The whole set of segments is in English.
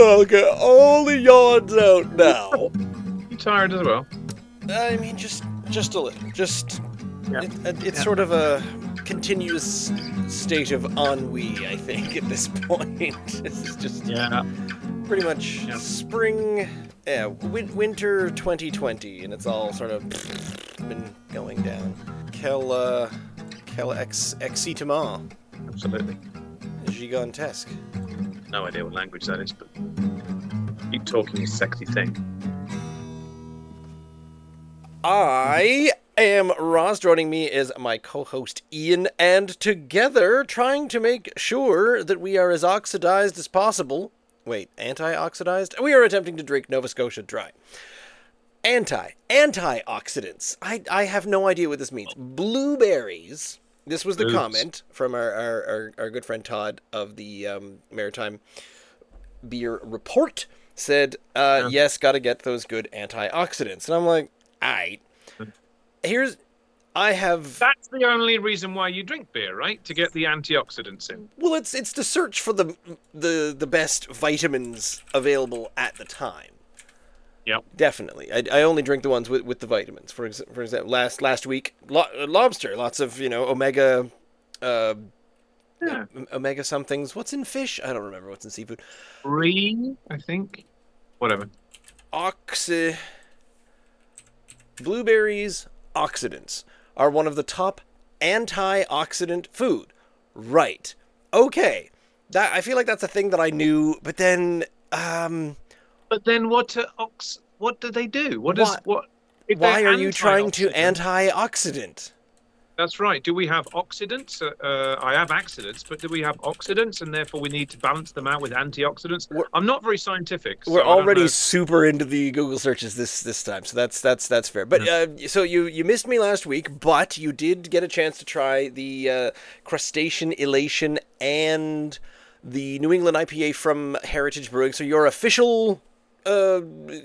get all the yawns out now. You tired as well? I mean, just a little. Just Yeah. it's sort of a continuous state of ennui, I think, at this point. This is just pretty much spring, winter 2020, and it's all sort of been going down. Quel excitement. Absolutely. Gigantesque. No idea what language that is, but keep talking, you sexy thing. I am Ross. Joining me is my co-host Ian, and together trying to make sure that we are as oxidized as possible. Wait, anti-oxidized? We are attempting to drink Nova Scotia Dry. Antioxidants. I have no idea what this means. Blueberries. This was the comment from our good friend Todd of the Maritime Beer Report. Said, yes, gotta get those good antioxidants. And I'm like, aight. That's the only reason why you drink beer, right? To get the antioxidants in. Well, it's to search for the best vitamins available at the time. Yep. Definitely. I only drink the ones with the vitamins. For example, last week, lobster, lots of, omega omega somethings. What's in fish? I don't remember what's in seafood. I think. Whatever. Blueberries, oxidants, are one of the top antioxidant food. Right. Okay. I feel like that's a thing that I knew, but then But then what do they do? Why are you trying to antioxidant? That's right. Do we have oxidants? I have accidents, but do we have oxidants, and therefore we need to balance them out with antioxidants? I'm not very scientific. We're already super into the Google searches this time, so that's fair. But so you missed me last week, but you did get a chance to try the Crustacean Elation and the New England IPA from Heritage Brewing. So your official sort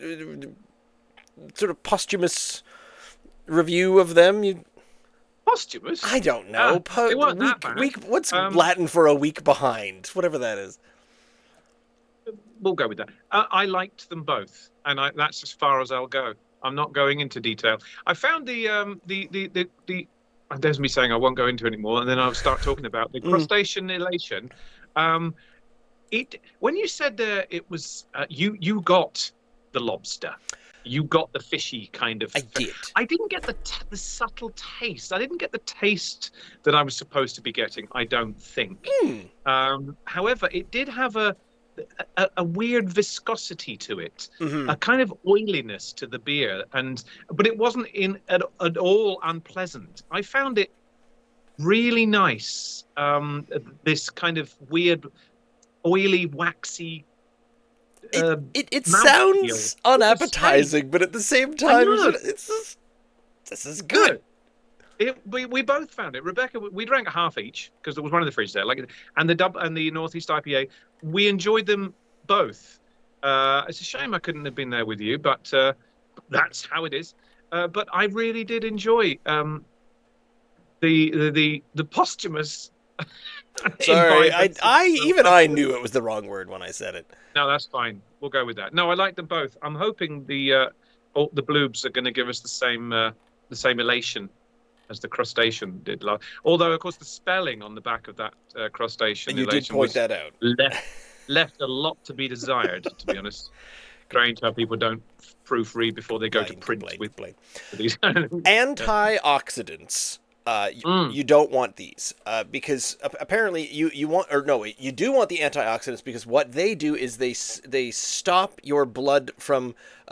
of posthumous review of them. Posthumous? I don't know. They weren't that bad. What's Latin for a week behind? Whatever that is. We'll go with that. I liked them both, and that's as far as I'll go. I'm not going into detail. I found there's me saying I won't go into it anymore, and then I'll start talking about the Crustacean Elation. When you said it was you got the lobster. You got the fishy kind of. I did. I didn't get the subtle taste. I didn't get the taste that I was supposed to be getting. I don't think. However, it did have a weird viscosity to it, a kind of oiliness to the beer, but it wasn't at all unpleasant. I found it really nice. This kind of weird, oily, waxy. It sounds unappetizing, but at the same time, this is good. We both found it. Rebecca, we drank a half each because there was one in the fridge there. And the Northeast IPA, we enjoyed them both. It's a shame I couldn't have been there with you, but that's how it is. But I really did enjoy the posthumous. Sorry, I knew it was the wrong word when I said it. No, that's fine. We'll go with that. No, I like them both. I'm hoping the bloobs are going to give us the same elation as the crustacean did. Although, of course, the spelling on the back of that crustacean and you elation did point that out. Left a lot to be desired, to be honest. Strange how people don't proofread before they go to print with these. Antioxidants. You don't want these because apparently you do want the antioxidants because what they do is they stop your blood from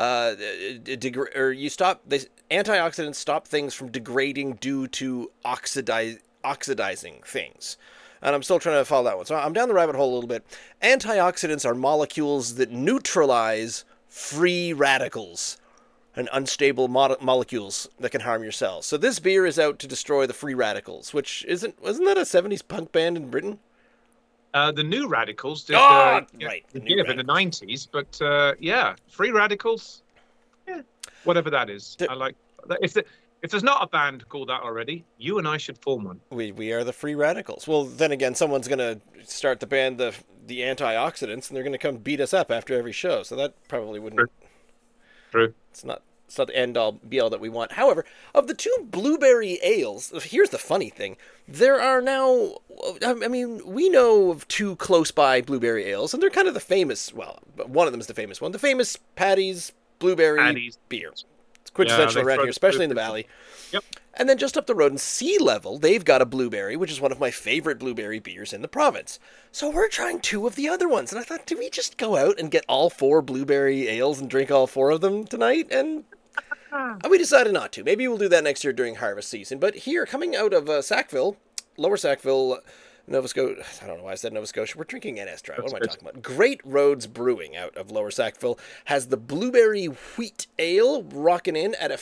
antioxidants stop things from degrading due to oxidizing things. And I'm still trying to follow that one. So I'm down the rabbit hole a little bit. Antioxidants are molecules that neutralize free radicals and unstable molecules that can harm your cells. So this beer is out to destroy the free radicals, which wasn't that a 70s punk band in Britain? The New Radicals did right. in the 90s, but Free Radicals, whatever that is. I like if there's not a band called that already, you and I should form one. We are the Free Radicals. Well, then again, someone's gonna start the band the the antioxidants, and they're going to come beat us up after every show. So that probably wouldn't. True. True. It's not the end all be all that we want. However, of the two blueberry ales, here's the funny thing: there are now. I mean, we know of two close by blueberry ales, and they're kind of the famous. Well, one of them is the famous one. The famous Paddy's blueberry beer. It's quintessential around here, especially in the valley. Yep. And then just up the road in Sea Level, they've got a blueberry, which is one of my favorite blueberry beers in the province. So we're trying two of the other ones. And I thought, do we just go out and get all four blueberry ales and drink all four of them tonight? And we decided not to. Maybe we'll do that next year during harvest season. But here, coming out of Sackville, Lower Sackville, Nova Scotia, I don't know why I said Nova Scotia. We're drinking NS Dry. What am I talking about? Great Roads Brewing out of Lower Sackville has the Blueberry Wheat Ale rocking in at a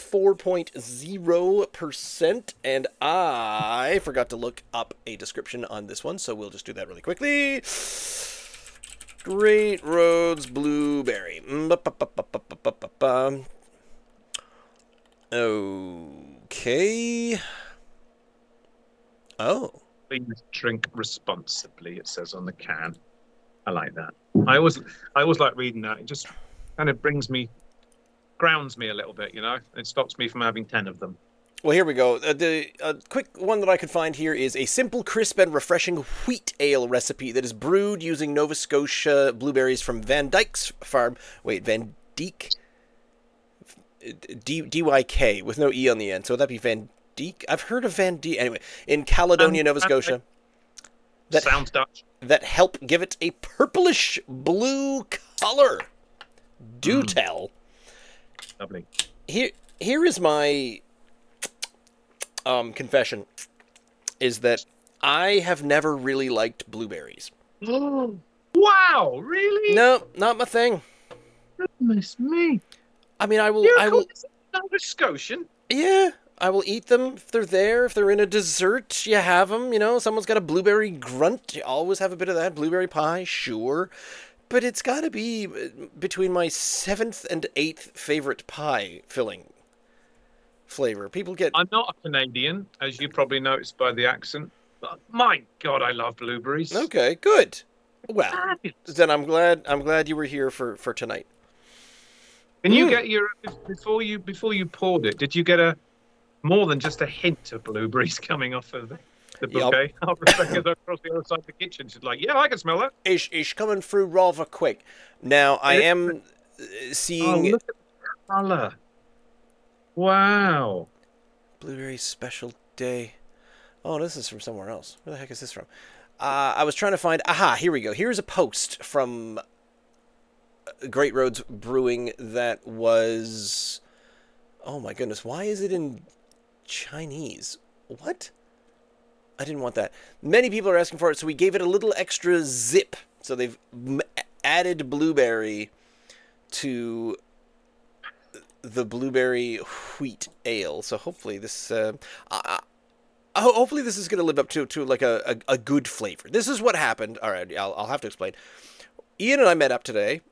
4.0%. And I forgot to look up a description on this one, so we'll just do that really quickly. Great Roads Blueberry. Okay. Oh. Please drink responsibly, it says on the can. I like that. I always like reading that. It just kind of grounds me a little bit, you know? It stops me from having 10 of them. Well, here we go. The quick one that I could find here is a simple, crisp, and refreshing wheat ale recipe that is brewed using Nova Scotia blueberries from Van Dyke's farm. Wait, Van Dyke? D-Y-K, with no E on the end. So would that be Van Dyke? I've heard of Van Dyke. Anyway, in Caledonia, Nova Scotia. That sounds Dutch. That help give it a purplish blue color. Do tell. Lovely. Here is my confession, is that I have never really liked blueberries. Wow, really? No, not my thing. Goodness me. I mean, I will. Nova Scotian. Yeah, I will eat them if they're there. If they're in a dessert, you have them. You know, someone's got a blueberry grunt. You always have a bit of that. Blueberry pie, sure. But it's got to be between my 7th and 8th favorite pie filling flavor. People get. I'm not a Canadian, as you probably noticed by the accent. But my God, I love blueberries. Okay, good. Well, Fabulous. then I'm glad you were here for tonight. Can you get your before you poured it? Did you get more than just a hint of blueberries coming off of the bouquet? Yep. Rebecca's across the other side of the kitchen. She's like, "Yeah, I can smell that." Ish coming through rather quick. Now I am seeing. Oh, look at the color! Wow. Blueberry special day. Oh, this is from somewhere else. Where the heck is this from? I was trying to find. Aha, here we go. Here's a post from Great Roads Brewing that was. Oh my goodness! Why is it in Chinese? What? I didn't want that. Many people are asking for it, so we gave it a little extra zip. So they've added blueberry to the blueberry wheat ale. So hopefully this. Hopefully this is going to live up to like a good flavor. This is what happened. All right, I'll have to explain. Ian and I met up today.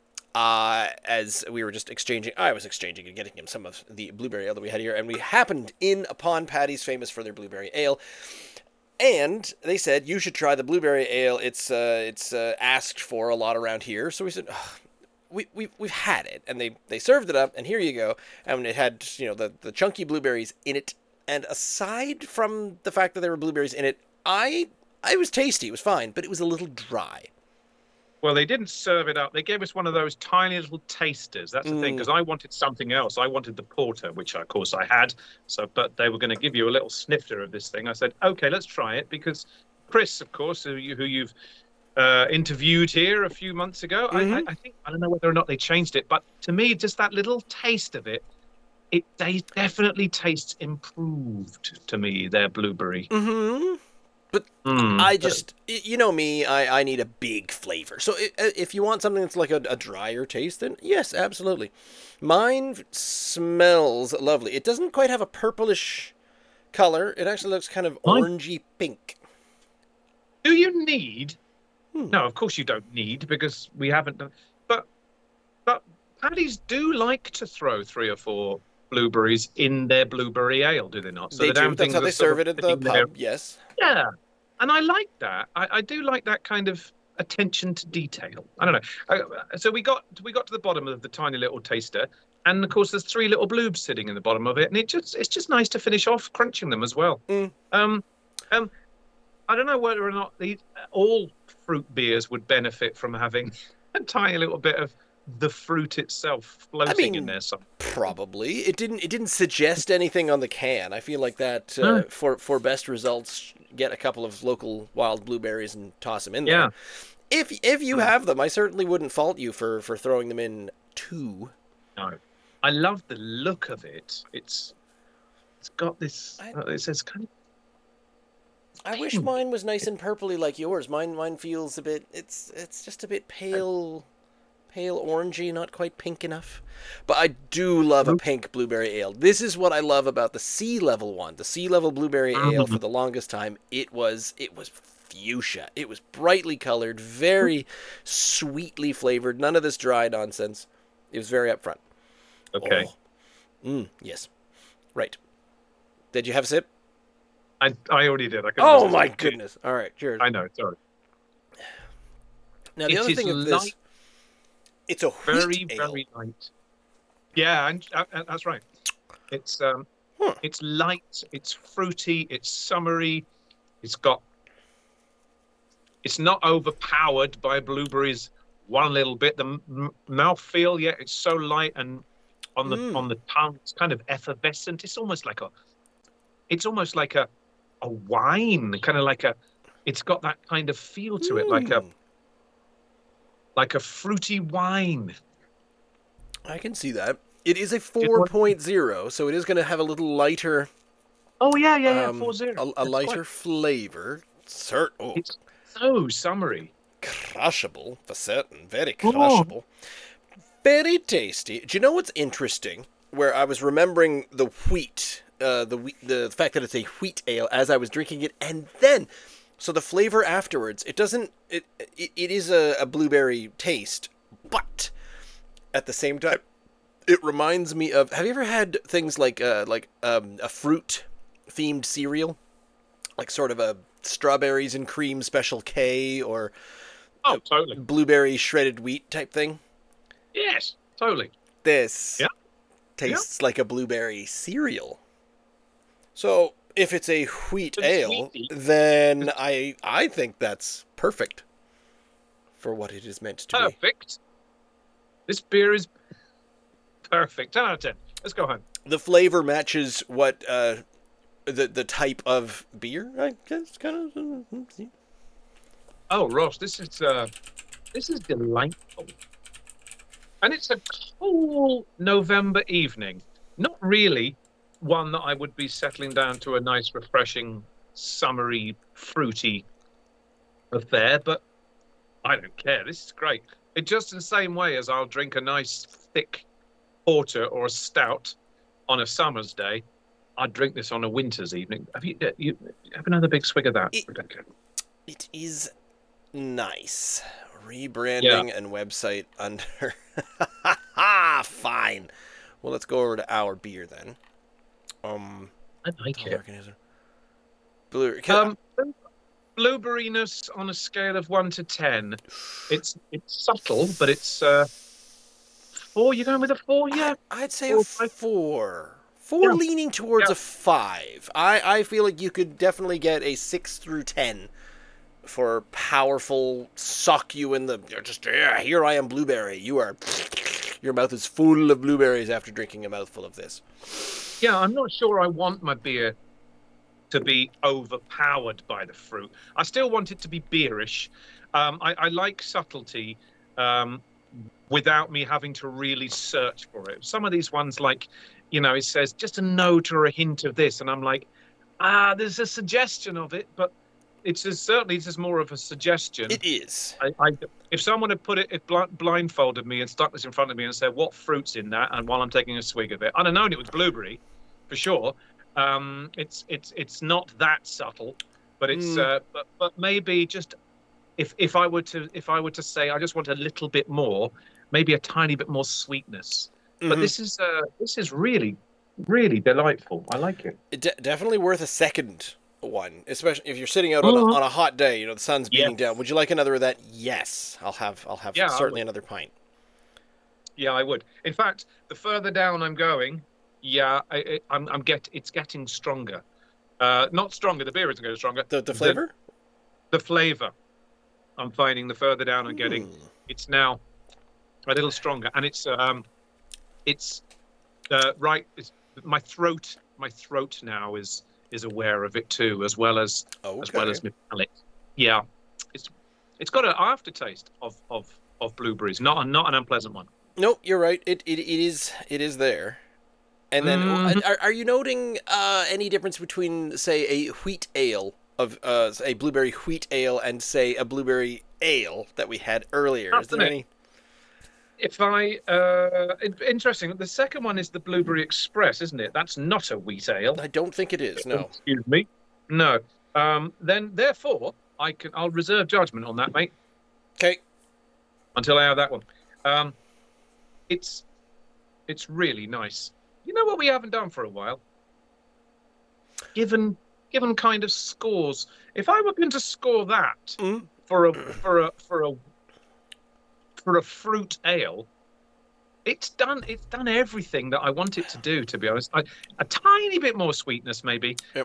As we were just exchanging, I was exchanging and getting him some of the blueberry ale that we had here, and we happened in upon Paddy's, famous for their blueberry ale, and they said you should try the blueberry ale. It's asked for a lot around here, so we said we've had it, and they served it up, and here you go, and it had the chunky blueberries in it, and aside from the fact that there were blueberries in it, it was tasty, it was fine, but it was a little dry. Well, they didn't serve it up. They gave us one of those tiny little tasters. That's the thing, because I wanted something else. I wanted the porter, which of course I had. But they were going to give you a little snifter of this thing. I said, okay, let's try it, because Chris, of course, who you've interviewed here a few months ago, I think, I don't know whether or not they changed it, but to me, just that little taste of it, they definitely tastes improved to me, their blueberry. Mm-hmm. But I just, you know me, I need a big flavor. So if you want something that's like a drier taste, then yes, absolutely. Mine smells lovely. It doesn't quite have a purplish color. It actually looks kind of orangey pink. Do you need? No, of course you don't need, because we haven't done. But Paddy's do like to throw 3 or 4 blueberries in their blueberry ale, do they not? So they do. That's how they serve it at the pub. Yes. Yeah, and I like that. I do like that kind of attention to detail. I don't know. So we got to the bottom of the tiny little taster, and of course there's three little bloobs sitting in the bottom of it, and it's just nice to finish off crunching them as well. Mm. Um, um, I don't know whether or not all fruit beers would benefit from having a tiny little bit of the fruit itself floating in there. Probably it didn't suggest anything on the can. I feel like that for best results, get a couple of local wild blueberries and toss them in there. If you have them, I certainly wouldn't fault you for throwing them in too. No, I love the look of it. It's got this. It says kind of. I wish mine was nice and purpley like yours. Mine feels a bit. It's just a bit pale orangey, not quite pink enough. But I do love a pink blueberry ale. This is what I love about the sea level one. The sea level blueberry ale, for the longest time, it was fuchsia. It was brightly colored, very sweetly flavored. None of this dry nonsense. It was very upfront. Okay. Yes. Right. Did you have a sip? I already did. Oh my goodness! All right, cheers. I know. Sorry. Now the other thing of this, it's a wheat ale. Very light. Yeah, and that's right. It's it's light. It's fruity. It's summery. It's not overpowered by blueberries one little bit. The mouthfeel, it's so light and on the tongue, it's kind of effervescent. It's almost like a wine, kind of like it's got that kind of feel to it, like a fruity wine. I can see that. It is a 4.0, so it is going to have a little lighter. Oh yeah, 4.0. A lighter flavor. It's so summery. Crushable, for certain. Very crushable. Very tasty. Do you know what's interesting? Where I was remembering the wheat. The fact that it's a wheat ale as I was drinking it, and then so the flavor afterwards, it is a blueberry taste, but at the same time it reminds me of, have you ever had things like a fruit themed cereal, like sort of a strawberries and cream Special K, or totally blueberry shredded wheat type thing? Yes, totally. This tastes like a blueberry cereal. So if it's a wheat ale, then I think that's perfect for what it is meant to be. Perfect. This beer is perfect. 10 out of 10. Let's go home. The flavor matches what the type of beer, I guess, kind of. Oh, Ross, this is delightful, and it's a cool November evening. Not really one that I would be settling down to a nice, refreshing, summery, fruity affair, but I don't care. This is great. It just in the same way as I'll drink a nice, thick porter or a stout on a summer's day, I'd drink this on a winter's evening. Have you have another big swig of that, Rebecca? It is nice. Rebranding and website under. Fine. Well, let's go over to our beer then. I like it. Blueberryness on a scale of 1 to 10. It's subtle, but it's 4. You going with a 4? Yeah, I'd say a 4. 4 leaning towards a 5. I feel like you could definitely get a 6 through 10 for powerful, sock you in the. You're just here I am, blueberry. Your mouth is full of blueberries after drinking a mouthful of this. Yeah, I'm not sure I want my beer to be overpowered by the fruit. I still want it to be beerish. I like subtlety without me having to really search for it. Some of these ones, like, it says just a note or a hint of this, and I'm like, there's a suggestion of it, but it's just more of a suggestion. It is. If someone had blindfolded me and stuck this in front of me and said, what fruit's in that, and while I'm taking a swig of it, I'd have known it was blueberry, for sure. It's not that subtle, but it's but maybe just if I were to say I just want a little bit more, maybe a tiny bit more sweetness. Mm-hmm. But this is really, really delightful. I like it. Definitely worth a second one, especially if you're sitting out Mhm. on a hot day. You know, the sun's beating down. Yes. Would you like another of that? Yes, I'll have Yeah, I certainly would. another pint. Yeah, I would. In fact, the further down I'm going, yeah, it's getting stronger. Not stronger. The beer isn't getting stronger. The The flavor? the flavor I'm finding the further down I'm getting, Hmm. it's now a little stronger, and it's right. It's, my throat now is aware of it too, as well Okay. as my palate. Yeah, it's it's got an aftertaste of blueberries, not an unpleasant one. Nope, you're right. It is there. And then, Hmm. are you noting any difference between, say, a wheat ale of a blueberry wheat ale and say a blueberry ale that we had earlier? Is there any? If I interesting, the second one is the Blueberry Express, isn't it? That's not a wheat ale. I don't think it is. No. Excuse me. No. Then therefore I'll reserve judgment on that, mate, Okay. until I have that one. Um, it's it's really nice. You know what we haven't done for a while? Given given kind of scores. If I were going to score that Mm. for a fruit ale, it's done everything that I want it to do, to be honest. A tiny bit more sweetness maybe, Yep.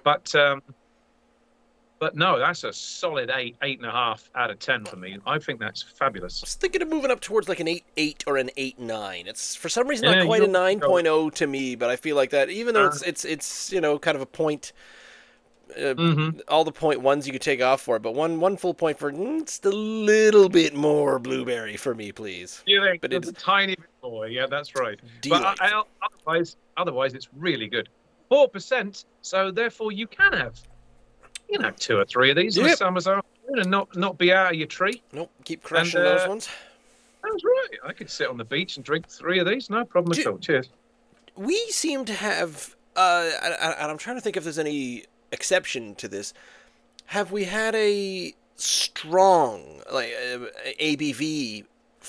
but no, that's a solid 8.5 out of 10 for me. I think that's I fabulous. was thinking of moving up towards like an 8.8 or an 8.9. It's for some reason not Yeah, quite a you'll go. 9.0 to me, but I feel like that even though Uh, it's kind of a point. hmm All the point ones you could take off for it, but one full point for just a little bit more blueberry for me, please. You think But there's it's a tiny bit more? Yeah, that's right. But delightful. otherwise, it's really good. 4%. So therefore, two or three of these on a Yep. summer's afternoon and not be out of your tree. Nope. Keep And crushing those ones. that's right. I could sit on the beach and drink three of these, no problem at Do, all. Cheers. we seem to have, and I'm trying to think if there's any exception to this. Have we had a strong like ABV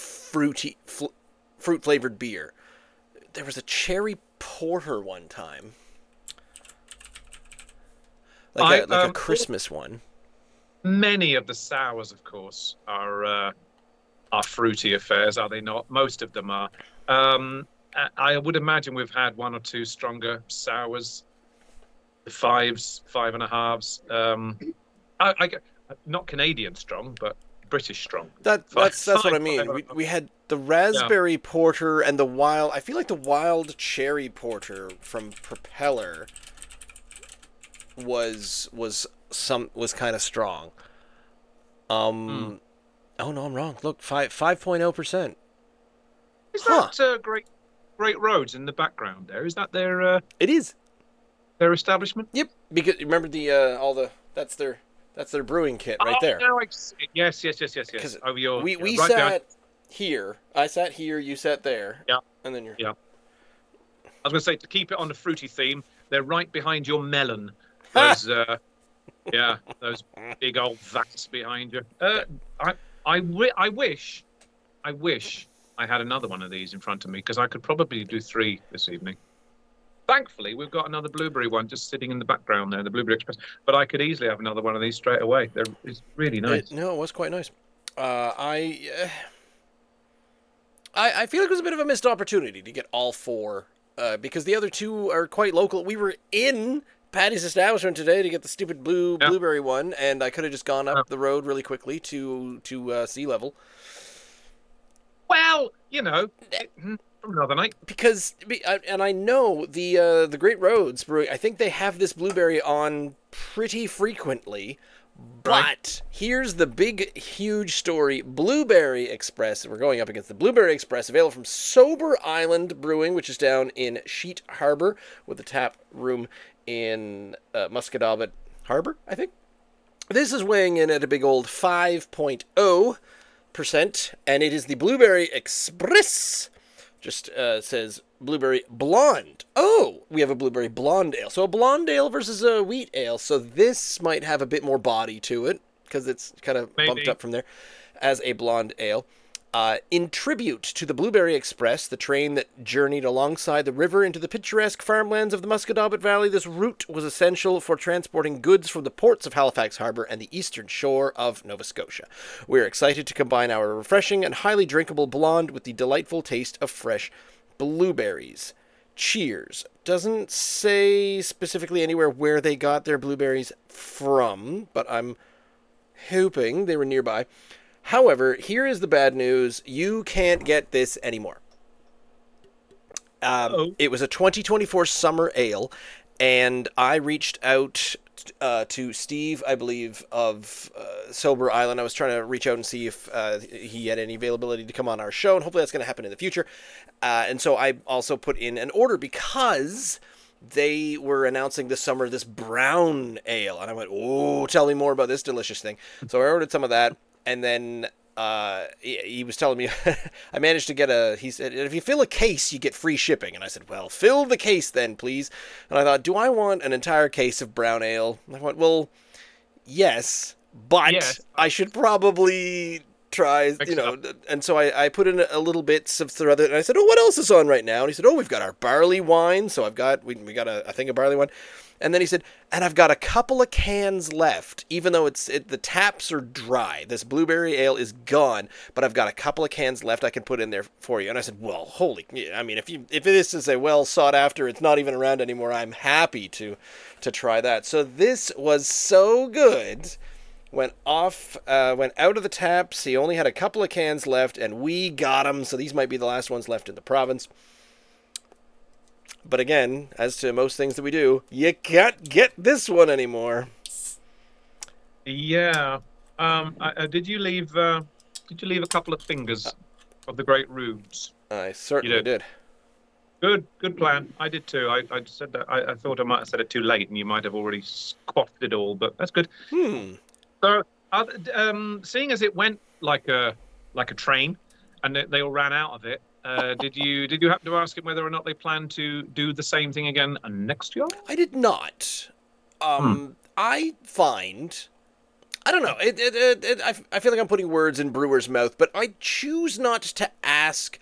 fruit flavored beer? There was a cherry porter one time, I like a Christmas one. Many of the sours, of course, are fruity affairs, are they not? Most of them are. I would imagine we've had one or two stronger sours, the fives, five and a halves. Not Canadian strong, but British strong. That's what I Five mean. and a We half. had the Yeah. raspberry porter and the wild. I feel like the wild cherry porter from Propeller was kind of strong. Hmm. Oh no, I'm wrong. Look, 5.0%. Is Huh. that Great Roads in the background there? Is that It is. their establishment? Yep. Because remember the all the that's their brewing kit right Oh, there. now I see it. Yes. Because Over your we right behind. sat here. I sat here. You sat there. Yeah, And then you're. yeah. I was going to say to keep it on the fruity theme, they're right behind your melon. Those, yeah, those big old vats behind you. I, I wish I had another one of these in front of me because I could probably do three this evening. Thankfully, we've got another blueberry one just sitting in the background there, the Blueberry Express. But I could easily have another one of these straight away. It's really nice. No, it was quite nice. Uh, I, uh, I feel like it was a bit of a missed opportunity to get all four, because the other two are quite local. We were in Patty's establishment today to get the stupid Yeah. blueberry one, and I could have just gone Uh, up the road really quickly to sea level well, from another night. because and I know the Great Roads Brewing. I think they have this blueberry on pretty frequently. Right. But here's the big, huge story. Blueberry Express. We're going up against the Blueberry Express, available from Sober Island Brewing, which is down in Sheet Harbor, with a tap room in Muscatawbet Harbor, I think. This is weighing in at a big old 5.0%, and it is the Blueberry Express. Just says blueberry blonde. Oh, we have a blueberry blonde ale. So a blonde ale versus a wheat ale. So this might have a bit more body to it because it's kind of bumped Maybe. up from there as a blonde ale. In tribute to the Blueberry Express, the train that journeyed alongside the river into the picturesque farmlands of the Musquodoboit Valley, this route was essential for transporting goods from the ports of Halifax Harbour and the eastern shore of Nova Scotia. We're excited to combine our refreshing and highly drinkable blonde with the delightful taste of fresh blueberries. Cheers. Doesn't say specifically anywhere where they got their blueberries from, but I'm hoping they were nearby. However, here is the bad news. You can't get this anymore. It was a 2024 summer ale, and I reached out to Steve, I believe, of Sober Island. I was trying to reach out and see if he had any availability to come on our show, and hopefully that's going to happen in the future. And so I also put in an order because they were announcing this summer this brown ale, and I went, oh, tell me more about this delicious thing. So I ordered some of that. And then he was telling me, I managed to get he said, if you fill a case, you get free shipping. And I said, well, fill the case then, please. And I thought, do I want an entire case of brown ale? And I went, well, yes, but I should probably try, and so I put in a little bits of the other, and I said, oh, what else is on right now? And he said, oh, we've got our barley wine. So we got a thing of barley wine. And then he said, and I've got a couple of cans left, even though the taps are dry. This blueberry ale is gone, but I've got a couple of cans left I can put in there for you. And I said, well, I mean, if this is a well sought after, it's not even around anymore, I'm happy to try that. So this was so good. Went out of the taps. He only had a couple of cans left, and we got them. So these might be the last ones left in the province. But again, as to most things that we do, you can't get this one anymore. Yeah. Did you leave a couple of fingers of the Great Rubes? I certainly did. Good plan. I did too. I said that. I thought I might have said it too late, and you might have already squashed it all. But that's good. So, seeing as it went like a train, and they all ran out of it. Did you happen to ask him whether or not they plan to do the same thing again next year? I did not. I find, I don't know. I feel like I'm putting words in Brewer's mouth, but I choose not to ask.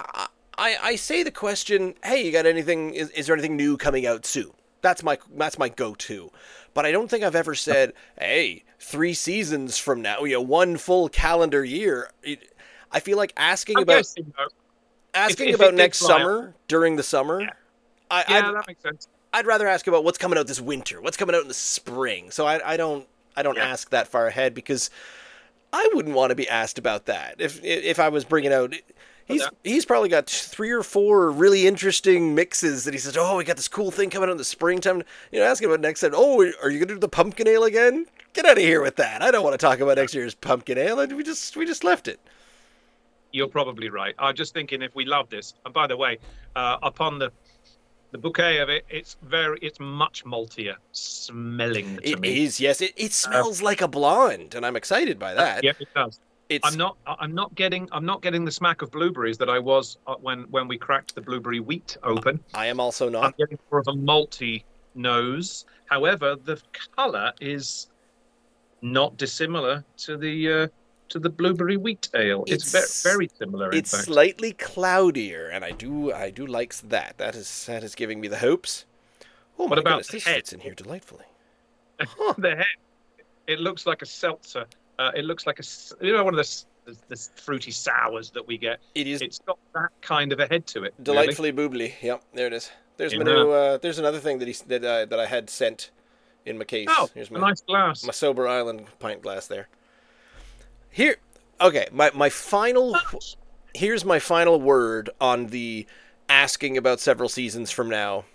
I say the question, "Hey, you got anything? Is there anything new coming out soon?" That's my go-to. But I don't think I've ever said, "Hey, 3 seasons from now, 1 full calendar year." I feel like asking about. Asking about next summer, during the summer, that makes sense. I'd rather ask about what's coming out this winter, what's coming out in the spring. So I don't ask that far ahead because I wouldn't want to be asked about that. If I was bringing out, he's probably got 3 or 4 really interesting mixes that he says, oh, we got this cool thing coming out in the springtime. Asking about next time. Oh, are you gonna do the pumpkin ale again? Get out of here with that. I don't want to talk about next year's pumpkin ale. And we just left it. You're probably right. I'm just thinking if we love this, and by the way, upon the bouquet of it, it's much maltier smelling to me. It is, yes. It smells like a blonde, and I'm excited by that. Yeah, it does. I'm not getting the smack of blueberries that I was when we cracked the blueberry wheat open. I am also not. I'm getting more of a malty nose. However, the color is not dissimilar to the blueberry wheat ale. It's very similar. It's slightly cloudier, and I do like that. That is giving me the hopes. Oh my goodness, this fits in here delightfully. Huh. The head, it looks like a seltzer. It looks like one of the fruity sours that we get. It is. It's got that kind of a head to it. Delightfully boobly. Yep, there it is. There's my new. There's another thing that I had sent in my case. Oh, here's my nice glass. My Sober Island pint glass there. Here, okay. My final. Here's my final word on the asking about several seasons from now.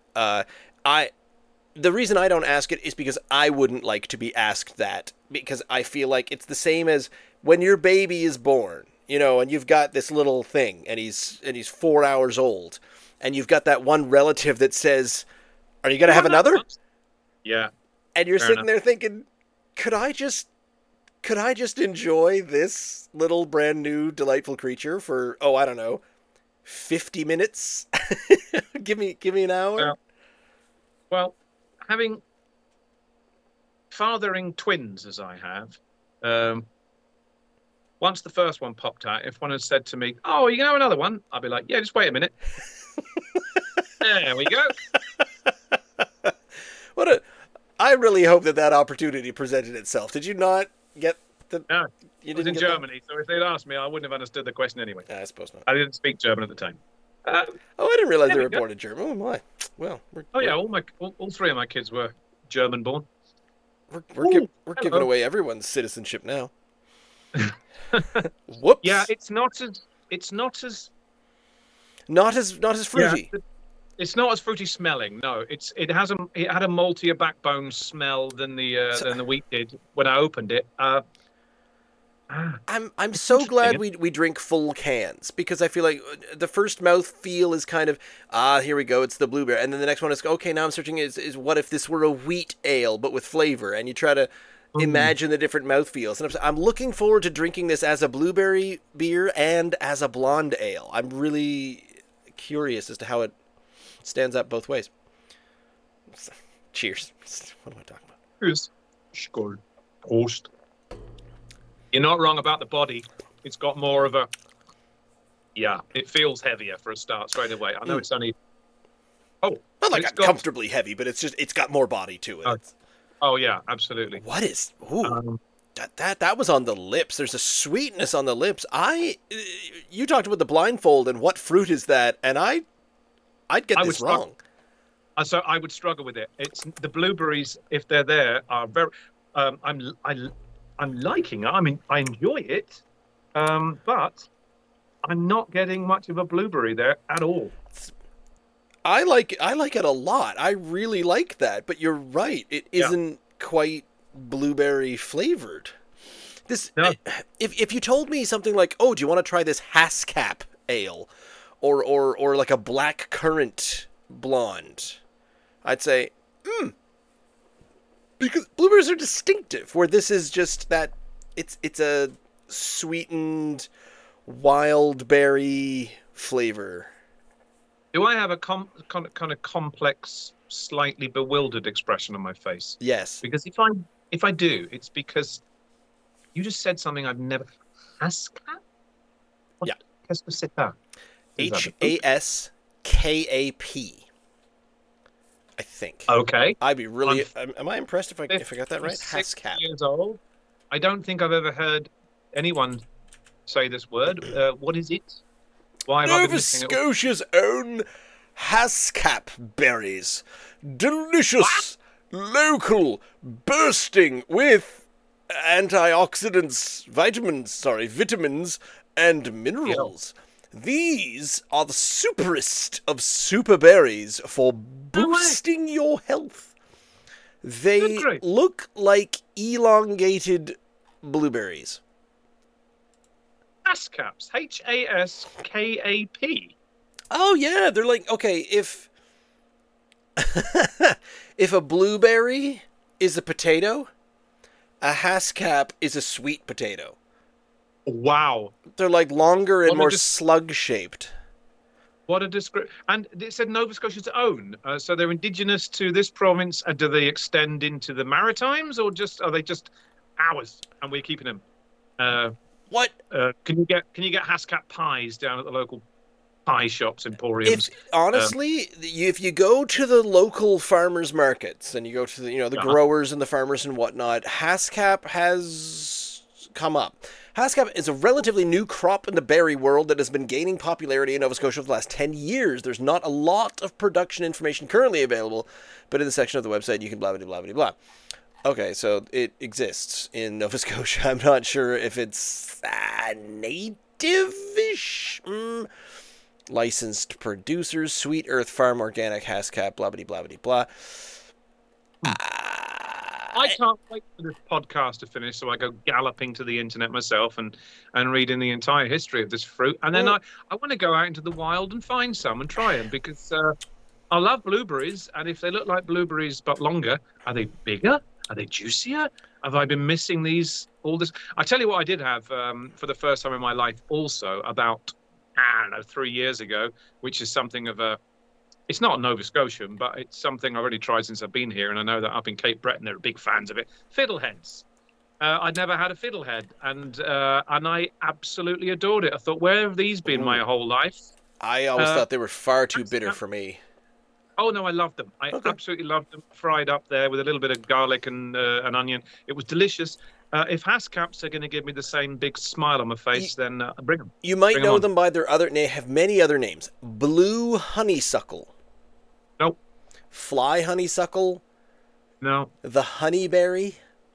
The reason I don't ask it is because I wouldn't like to be asked that, because I feel like it's the same as when your baby is born, and you've got this little thing, and he's 4 hours old, and you've got that one relative that says, "Are you gonna have another?" Yeah. And you're sitting there thinking, could I just enjoy this little brand new delightful creature for, I don't know, 50 minutes? give me an hour. Well, having fathering twins as I have, once the first one popped out, if one had said to me, "Oh, you can have another one," I'd be like, "Yeah, just wait a minute." There we go. I really hope that opportunity presented itself. Did you not get the? No, You I was didn't in get that? Germany, so if they'd asked me, I wouldn't have understood the question anyway. I suppose not. I didn't speak German at the time. Uh, Oh, I didn't realize there they we were go. born in Germany. Oh my. Well, Oh yeah, all three of my kids were German born. we're giving Hello. away everyone's citizenship now. Whoops. Yeah, it's not as not as fruity. yeah, it's not as fruity smelling. No, it had a maltier backbone smell than the wheat did when I opened it. I'm so glad interesting. we drink full cans because I feel like the first mouth feel is kind of here we go, it's the blueberry, and then the next one is okay, now I'm searching is what if this were a wheat ale but with flavor, and you try to imagine the different mouth feels, and I'm looking forward to drinking this as a blueberry beer and as a blonde ale. I'm really curious as to how it stands up both ways. Cheers. What am I talking about? Cheers. Skål. Prost. You're not wrong about the body. It's got more of a yeah. It feels heavier for a start straight away. I know it's only Not like it's uncomfortably heavy, but it's got more body to it. oh yeah, absolutely. What is? Ooh, Um, that was on the lips. There's a sweetness on the lips. You talked about the blindfold and what fruit is that, and I'd get I this would wrong. So I would struggle with it. It's the blueberries, if they're there, are very. I'm liking it. I mean, I enjoy it, but I'm not getting much of a blueberry there at all. I like it a lot. I really like that. But you're right. It Yeah. isn't quite blueberry flavored. This No. if you told me something like, "Oh, do you want to try this Hascap ale?" or like a black currant blonde, I'd say, because blueberries are distinctive. Where this is just that it's a sweetened wild berry flavor. Do I have a kind of complex, slightly bewildered expression on my face? Yes. Because if I do, it's because you just said something I've never. Hascap? What? Yeah. Qu'est-ce que c'est ça? Is that a fruit? Haskap. I think. Okay. I'd be really. Am I impressed if I got that right? 56 Hascap. years old. I don't think I've ever heard anyone say this word. What is it? Why have I been Nova missing it? Scotia's own Hascap berries. Delicious, local, bursting with antioxidants, vitamins, and minerals. These are the superest of super berries for boosting your health. They Good grief. look like elongated blueberries. Hascaps. Haskap. Oh yeah, they're like, okay, if if a blueberry is a potato, a Hascap is a sweet potato. Wow. They're like longer and What a more dis- slug shaped. What a description. And it said Nova Scotia's own. So they're indigenous to this province. And do they extend into the Maritimes or are they just ours and we're keeping them? What Can you get Hascap pies down at the local pie shops, emporiums? if honestly, if you go to the local farmers markets and you go to the the Uh-huh. growers and the farmers and whatnot, Hascap has come up. Hascap is a relatively new crop in the berry world that has been gaining popularity in Nova Scotia for the last 10 years. There's not a lot of production information currently available, but in the section of the website you can blah blah blah blah blah. Okay, so it exists in Nova Scotia. I'm not sure if it's native-ish. Licensed producers, Sweet Earth Farm, Organic, Hascap, blah blah blah blah blah. I can't wait for this podcast to finish so I go galloping to the internet myself and reading the entire history of this fruit. And then I want to go out into the wild and find some and try them because I love blueberries. And if they look like blueberries but longer, are they bigger? Are they juicier? Have I been missing all this? I tell you what I did have for the first time in my life also about, I don't know, 3 years ago, which is something of it's not Nova Scotian, but it's something I've already tried since I've been here, and I know that up in Cape Breton they're big fans of it. Fiddleheads. I'd never had a fiddlehead, and I absolutely adored it. I thought, where have these been my Ooh, whole life? I always Uh, thought they were far too Hass bitter Cap- for me. oh no, I loved them. I Okay. absolutely loved them. Fried up there with a little bit of garlic and onion. It was delicious. If Hasscaps are going to give me the same big smile on my You, face, then bring them. you might Bring them know on. them by their other name. Have many other names. Blue honeysuckle, Nope. fly honeysuckle, No. the honeyberry.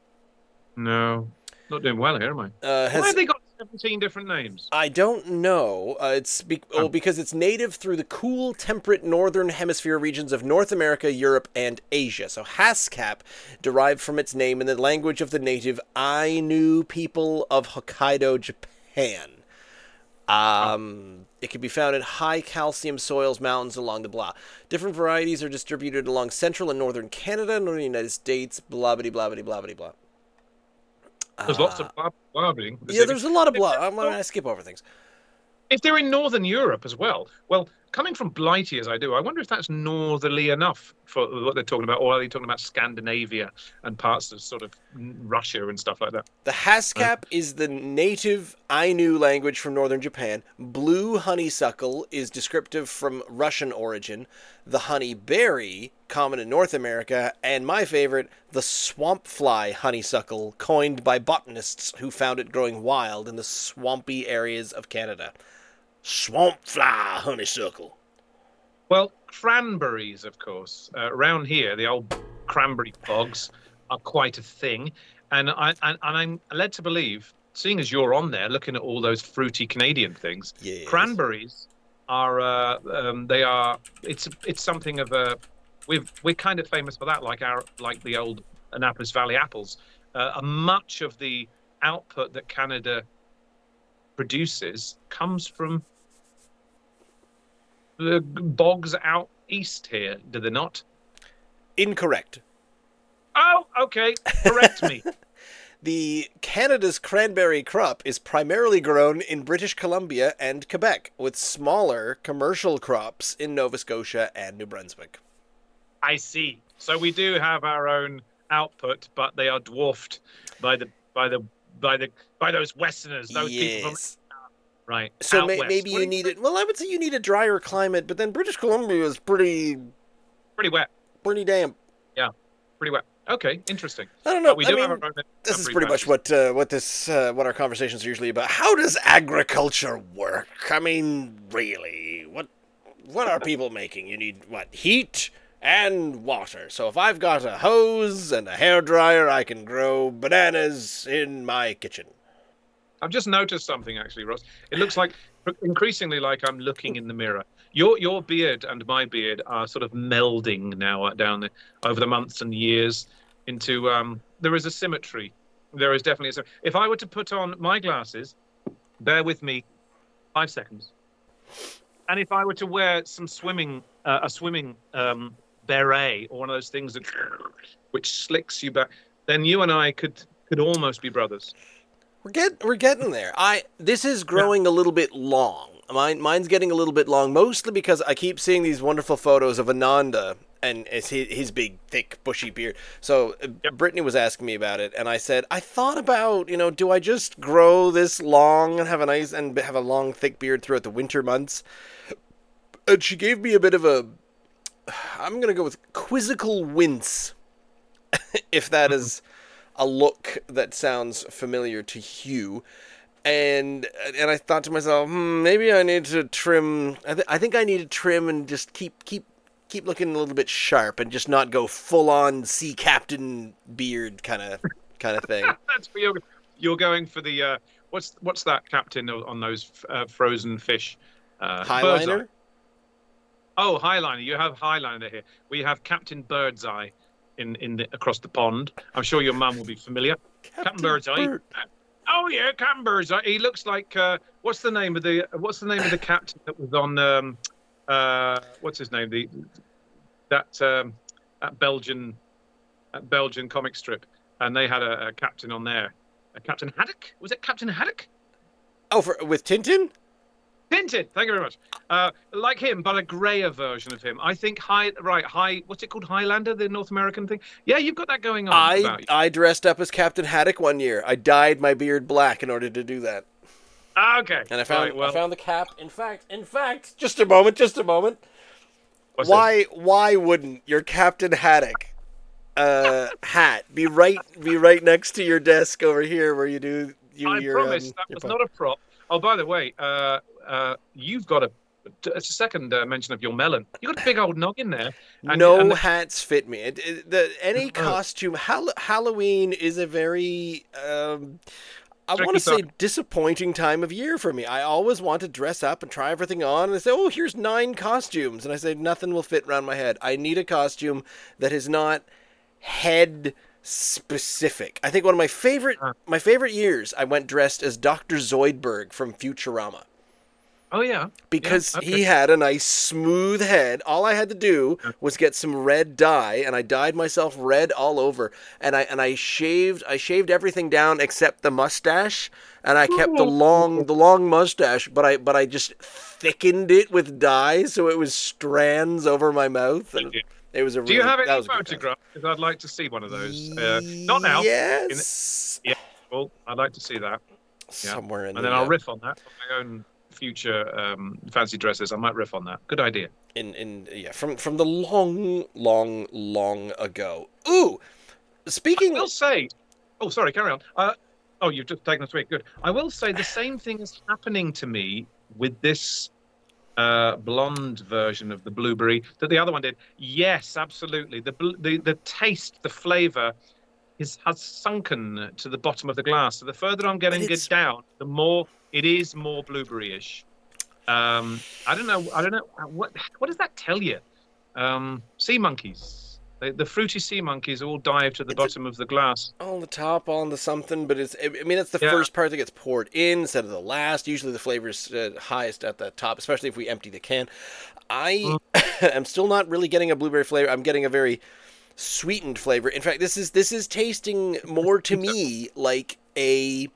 No. Not doing well here, am I? Why Has have they got 17 different names? I don't know. Oh, Because it's native through the cool, temperate northern hemisphere regions of North America, Europe, and Asia. So Haskap derived from its name in the language of the native Ainu people of Hokkaido, Japan. oh. It can be found in high calcium soils, mountains along the blah. Different varieties are distributed along central and northern Canada, northern United States, blah blah blah blah blah blah blah. There's lots Uh, of blabbing this yeah, evening. there's a lot of If blah. they're I'm not- gonna skip over things. if they're in Northern Europe as well, well, coming from Blighty as I do, I wonder if that's northerly enough for what they're talking about, or are they talking about Scandinavia and parts of sort of Russia and stuff like that? The Uh, Haskap is the native Ainu language from northern Japan. Blue honeysuckle is descriptive from Russian origin. The honeyberry, common in North America. And my favorite, the swamp fly honeysuckle, coined by botanists who found it growing wild in the swampy areas of Canada. Swamp fly honeysuckle. well, cranberries, of course, around here, the old cranberry bogs are quite a thing, and I'm led to believe, seeing as you're on there looking at all those fruity Canadian things, Yes. cranberries are they are it's something of a we're kind of famous for that, like the old Annapolis Valley apples. Much of the output that Canada produces comes from the bogs out east here, do they not? Incorrect. Oh, okay. Correct me. The Canada's cranberry crop is primarily grown in British Columbia and Quebec, with smaller commercial crops in Nova Scotia and New Brunswick. I see. So we do have our own output, but they are dwarfed by the by the by those Westerners, those people from Yes. right So out west. maybe you need it. Well, I would say you need a drier climate, but then British Columbia is Pretty wet. pretty damp. Yeah, pretty wet. Okay, interesting. I don't But know. we I do have mean, our own this is cranberry pretty much patches. what our conversations are usually about. How does agriculture work? I mean, really, what are people making? You need what? Heat and water. So if I've got a hose and a hairdryer, I can grow bananas in my kitchen. I've just noticed something actually, Ross. It looks like increasingly like I'm looking in the mirror. Your beard and my beard are sort of melding now down the over the months and years into there is a symmetry. There is definitely a symmetry. If I were to put on my glasses, bear with me 5 seconds. And if I were to wear some a swimming beret or one of those things that which slicks you back, then you and I could almost be brothers. We're getting there. This is Yeah. growing a little bit long. Mine's getting a little bit long, mostly because I keep seeing these wonderful photos of Ananda and it's his big, thick, bushy beard. So Yep. Brittany was asking me about it, and I said I thought about, do I just grow this long and have a long, thick beard throughout the winter months? And she gave me a bit of a, I'm gonna go with quizzical wince, if that is a look that sounds familiar to Hugh. And I thought to myself, maybe I need to trim. I think I need to trim and just keep looking a little bit sharp and just not go full on sea captain beard kind of thing. That's for you're going for the what's that captain on those frozen fish? Birdseye. Highliner. Oh, Highliner. You have Highliner here. We have Captain Birdseye in across the pond. I'm sure your mum will be familiar. Captain Birdseye. Bird. Oh yeah, Captain Birdseye. He looks like what's the name of the captain that was on what's his name that Belgian comic strip, and they had a captain on there. Captain Haddock? Was it Captain Haddock? Oh, with Tintin. Tinted. Thank you very much. Like him, but a grayer version of him. I think high. What's it called? Highlander, the North American thing. Yeah, you've got that going on I about you. I dressed up as Captain Haddock one year. I dyed my beard black in order to do that. Okay. And Right. I Well, found the cap. In fact, just a moment, just a moment. what's this? Why wouldn't your Captain Haddock hat be right next to your desk over here where you do I promise that your was not a prop. Oh, by the way, you've got it's a second mention of your melon. You got a big old noggin there, and no hats fit me. Any oh, costume Halloween is a very I want tricky to say time. disappointing time of year for me. I always want to dress up and try everything on, and they say, "Oh, here's 9 costumes," and I say, "Nothing will fit around my head. I need a costume that is not head specific." I think one of my favorite years, I went dressed as Dr. Zoidberg from Futurama Oh yeah, yeah. because Okay. he had a nice smooth head. All I had to do was get some red dye, and I dyed myself red all over. And I shaved everything down except the mustache, and I kept the long mustache, but I just thickened it with dye so it was strands over my mouth, and it was a Do you really have that any was a good costume. photographs? Because I'd like to see one of those. Not now. In, Yes, yeah. Well, I'd like to see that. Yeah. somewhere in And then I'll riff on that for my own future fancy dresses. I might riff on that. Good idea. in yeah from the long ago. Ooh, speaking. I will say, oh, sorry, carry on. Oh, you've just taken a tweet. Good. I will say the same thing is happening to me with this blonde version of the blueberry that the other one did. Yes, absolutely. The taste, the flavor has sunken to the bottom of the glass. So the further I'm But getting it it's down, the more it is more blueberry-ish. I don't know. I don't know what does that tell you? Sea monkeys. The fruity sea monkeys all dive to the it's bottom of the glass. on the top, on the something, but I mean, it's the Yeah. first part that gets poured in instead of the last. Usually the flavor's highest at the top, especially if we empty the can. I Mm. am still not really getting a blueberry flavor. I'm getting a very sweetened flavor. In fact, this is tasting more to me like a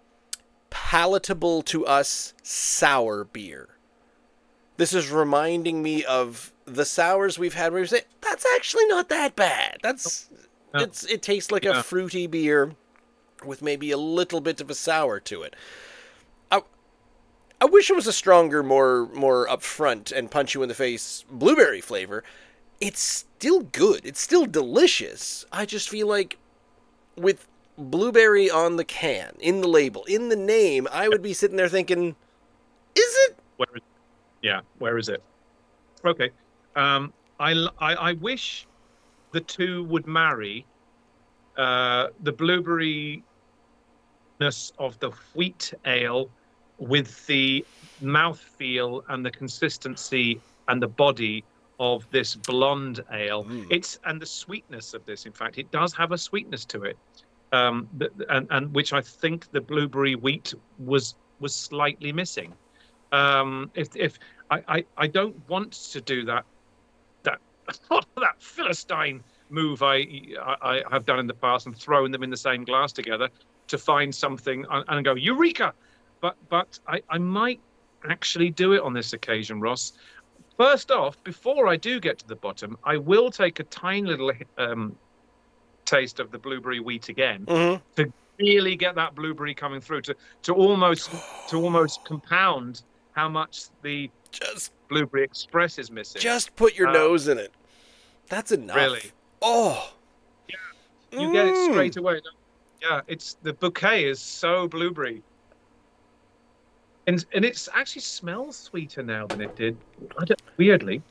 palatable to us sour beer. This is reminding me of the sours we've had where we say, that's actually not that bad. Yeah. It tastes like a Yeah. fruity beer with maybe a little bit of a sour to it. I, I wish it was a stronger, more upfront and punch you in the face blueberry flavor. It's still good. It's still delicious. I just feel like with blueberry on the can, in the label, in the name, I would be sitting there thinking, is it? Where is, yeah. Where is it? Okay. I wish the two would marry. The blueberryness of the wheat ale with the mouthfeel and the consistency and the body of this blonde ale. And the sweetness of this. In fact, it does have a sweetness to it, and which I think the blueberry wheat was slightly missing. If I don't want to do that that Philistine move I have done in the past and thrown them in the same glass together to find something and go eureka, but I might actually do it on this occasion, Ross. First off, before I do get to the bottom, I will take a tiny little taste of the blueberry wheat again Mm-hmm. to really get that blueberry coming through to almost compound how much the Just blueberry express is missing. just put your Um, nose in it. That's enough. Really? Oh. You get it straight away. Yeah, it's the bouquet is so blueberry. And it's actually smells sweeter now than it did. Weirdly.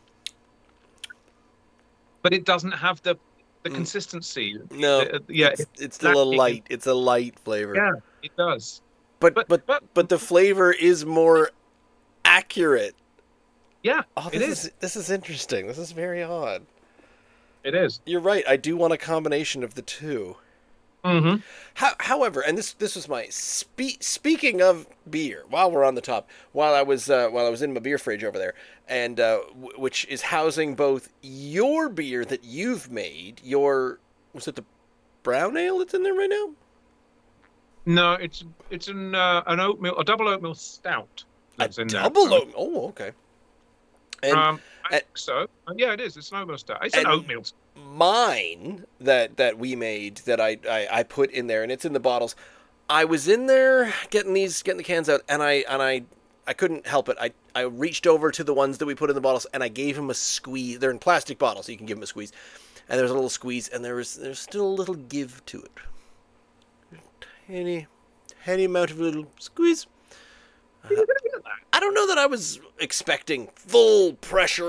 But it doesn't have the consistency. No. Yeah, It's still a lacking in- light. It's a light flavor. Yeah, it does. But But but the flavor is more accurate. yeah, Oh, it is. this is interesting. This is very odd. It is. You're right. I do want a combination of the two. Mm-hmm. However, and this was my speaking of beer. While we're on the top, while I was in my beer fridge over there, and which is housing both your beer that you've made. Was it the brown ale that's in there right now? No, it's an oatmeal, a double oatmeal stout. that's in there. Double oatmeal. Oh, okay. And, I think so. Yeah, it is. It's an oatmeal stout. It's an and oatmeal. mine that we made that I put in there, and it's in the bottles. I was in there getting the cans out, and I couldn't help it. I reached over to the ones that we put in the bottles, and I gave him a squeeze. They're in plastic bottles, so you can give him a squeeze. And there's a little squeeze, and there's still a little give to it. Tiny amount of little squeeze. I don't know that I was expecting full pressure,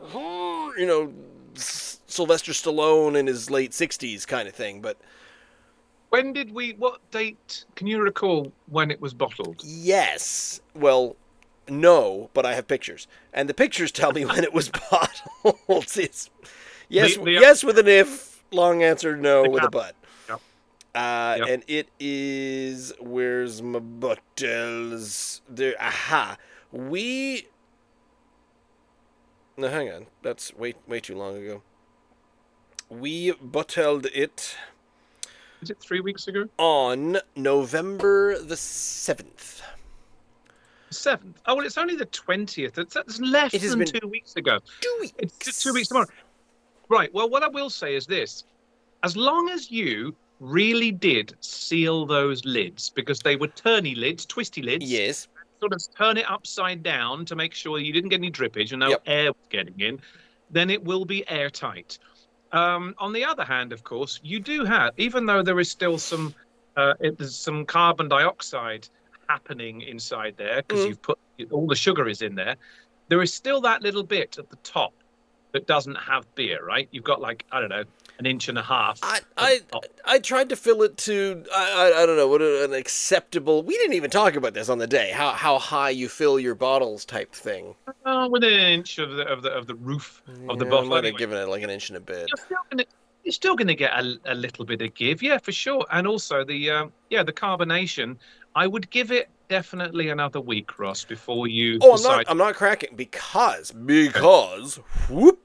Sylvester Stallone in his late 60s kind of thing, but What date, can you recall when it was bottled? yes. Well, no, but I have pictures. And the pictures tell me when it was bottled. Yes with an if, long answer no with a but. Yep. And it is, where's my bottles? There, aha. No, hang on. That's way too long ago. We bottled it. Is it 3 weeks ago? On November the 7th. 7th. Oh, well, it's only the 20th. That's less than 2 weeks ago. 2 weeks. It's 2 weeks tomorrow. Right. Well, what I will say is this. As long as you really did seal those lids, because they were turny lids, twisty lids. Yes. Sort of turn it upside down to make sure you didn't get any drippage and no air was getting in, then it will be airtight. On the other hand, of course, you do have, even though there is still some carbon dioxide happening inside there, because you've put all the sugar is in there, there is still that little bit at the top that doesn't have beer, right? You've got like, I don't know, an inch and a half. I tried to fill it to I don't know what an acceptable. We didn't even talk about this on the day. How high you fill your bottles type thing. Within an inch of the roof of the bottle. I might have given it like an inch and a bit. You're still gonna get a little bit of give, yeah, for sure. And also the carbonation. I would give it definitely another week, Ross, before you. Oh, I'm not cracking because whoop.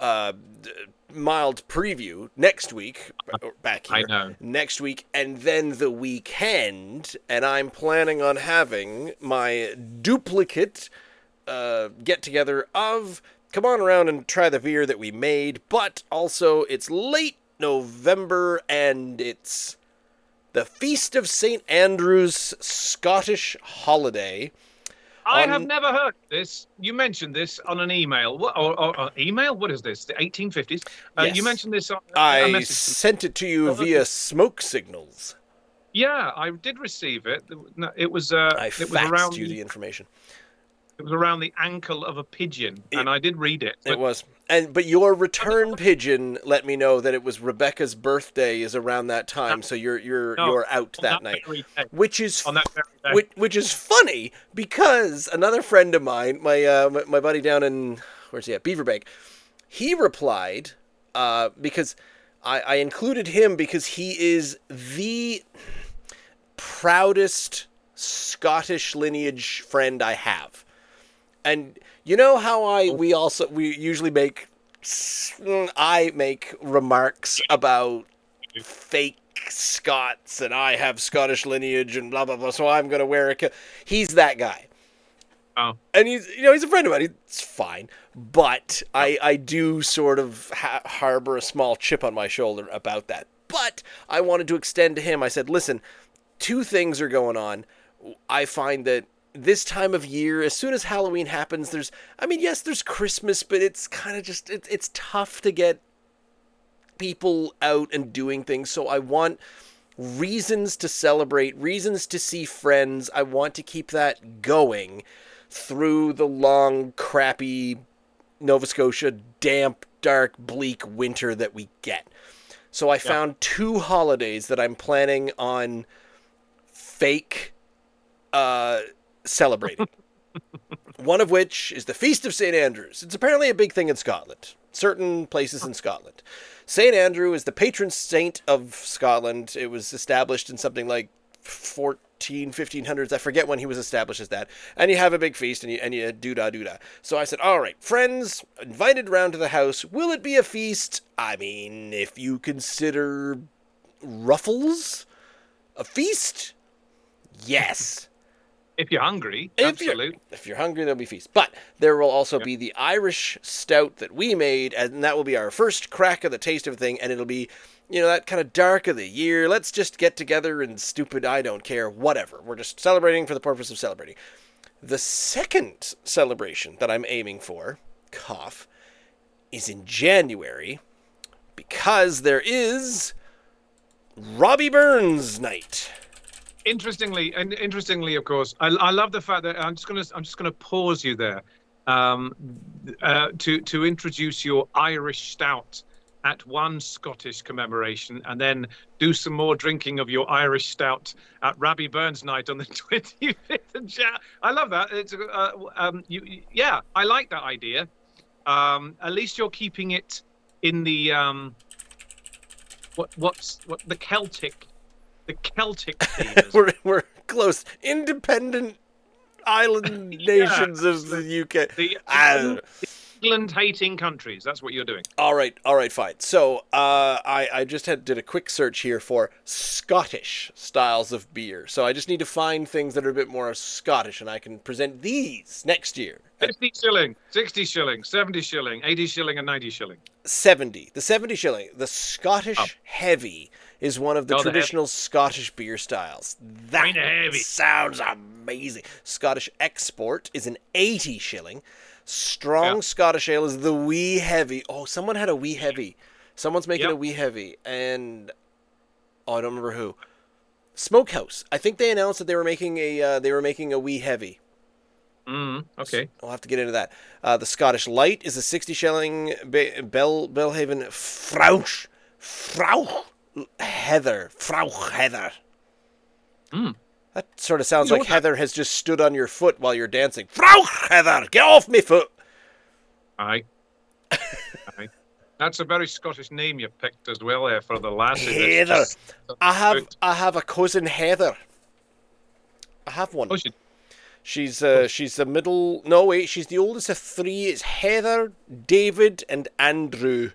Mild preview next week, back here. I know. Next week, and then the weekend, and I'm planning on having my duplicate get together of come on around and try the beer that we made, but also it's late November and it's the Feast of St. Andrew's Scottish holiday. I have never heard this. You mentioned this on an email. Or email? What is this? The 1850s? Yes. You mentioned this on I message. sent it to you via smoke signals. Yeah, I did receive it. It was I it was around faxed you the information. It was around the ankle of a pigeon, and I did read it. It was. But your return pigeon let me know that it was Rebecca's birthday is around that time, so you're out that night, which is which is funny because another friend of mine, my buddy down in where's he at Beaverbank, he replied because I included him because he is the proudest Scottish lineage friend I have. And you know how we usually I make remarks about fake Scots and I have Scottish lineage and blah blah blah, so I'm gonna wear a kilt. He's that guy. Oh. And he's a friend of mine. It's fine, but I do sort of harbor a small chip on my shoulder about that. But I wanted to extend to him. I said, listen, two things are going on. I find that this time of year, as soon as Halloween happens, there's Christmas, but it's kind of just, it's tough to get people out and doing things. So I want reasons to celebrate, reasons to see friends. I want to keep that going through the long, crappy Nova Scotia, damp, dark, bleak winter that we get. So I found two holidays that I'm planning on fake celebrating. One of which is the Feast of St. Andrews. It's apparently a big thing in Scotland. Certain places in Scotland. St. Andrew is the patron saint of Scotland. It was established in something like 1500s. I forget when he was established as that. And you have a big feast and you do-da. So I said, all right, friends, invited around to the house. Will it be a feast? I mean, if you consider Ruffles a feast, yes. If you're hungry, If you're, absolutely. if you're hungry, there'll be feast. But there will also Yeah. be the Irish stout that we made, and that will be our first crack of the taste of the thing, and it'll be, that kind of dark of the year. Let's just get together and stupid, I don't care, whatever. We're just celebrating for the purpose of celebrating. The second celebration that I'm aiming for, cough, is in January, because there is Robbie Burns Night. Interestingly, of course, I love the fact that I'm just gonna pause you there, to introduce your Irish stout at one Scottish commemoration, and then do some more drinking of your Irish stout at Robbie Burns Night on the 25th of Jan. I love that. It's yeah, I like that idea. At least you're keeping it in the what the Celtic. The Celtic theme. we're close. Independent island nations of the UK. The England-hating countries. That's what you're doing. All right, fine. So I just did a quick search here for Scottish styles of beer. So I just need to find things that are a bit more Scottish, and I can present these next year. 50 shilling, 60 shilling, 70 shilling, 80 shilling, and 90 shilling. 70. The 70 shilling. The Scottish Heavy is one of the Oh, the traditional Scottish beer styles. That Kinda heavy. sounds amazing. Scottish Export is an 80 shilling. Strong Yeah. Scottish Ale is the Wee Heavy. Oh, someone had a Wee Heavy. Someone's making Yep. a Wee Heavy, and I don't remember who. Smokehouse. I think they announced that they were making a Wee Heavy. Okay. I'll have to get into that. The Scottish Light is a 60 shilling Belhaven Frau Heather. That sort of sounds like Heather has just stood on your foot while you're dancing. Frau Heather, get off me foot. Aye. Aye. That's a very Scottish name you picked as well there for the lassie. Heather. I have a cousin Heather. I have one. Oh, She's the middle. No, wait, she's the oldest of three. It's Heather, David, and Andrew.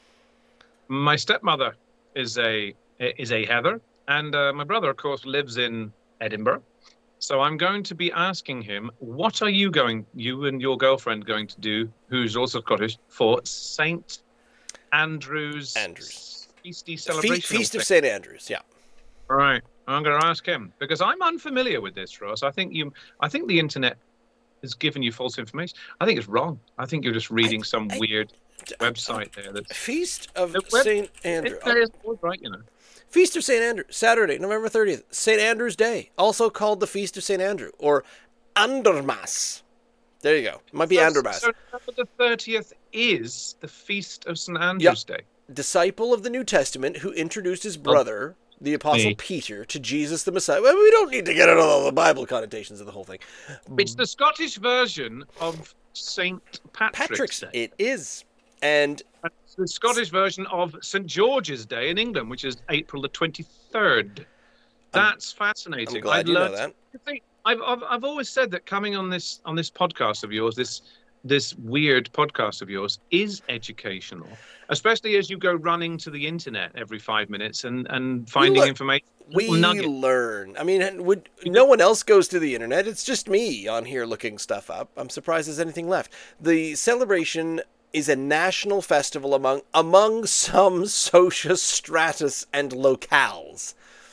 my stepmother is a Heather, and my brother, of course, lives in Edinburgh. So I'm going to be asking him, what are you and your girlfriend going to do, who's also Scottish, for St. Andrew's feasty celebration? Feast of St. Andrews, yeah. All right. I'm going to ask him because I'm unfamiliar with this, Ross. I think the internet has given you false information. I think it's wrong. I think you're just reading some weird website there. That's Feast of St. Andrew. Right, Feast of St. Andrew, Saturday, November 30th. St. Andrew's Day, also called the Feast of St. Andrew, or Andermas. There you go. It might be Andermas. So the 30th is the Feast of St. Andrew's Day. Disciple of the New Testament who introduced his brother, the Apostle Peter, to Jesus the Messiah. Well, we don't need to get into all the Bible connotations of the whole thing. It's the Scottish version of St. Patrick's Day. It is. And it's the Scottish version of St. George's Day in England, which is April the 23rd. That's fascinating. I'm glad you know that. I've always said that coming on this podcast of yours, this weird podcast of yours, is educational, especially as you go running to the internet every 5 minutes and finding information. We learn. I mean, no one else goes to the internet. It's just me on here looking stuff up. I'm surprised there's anything left. The celebration is a national festival among some social stratus and locales.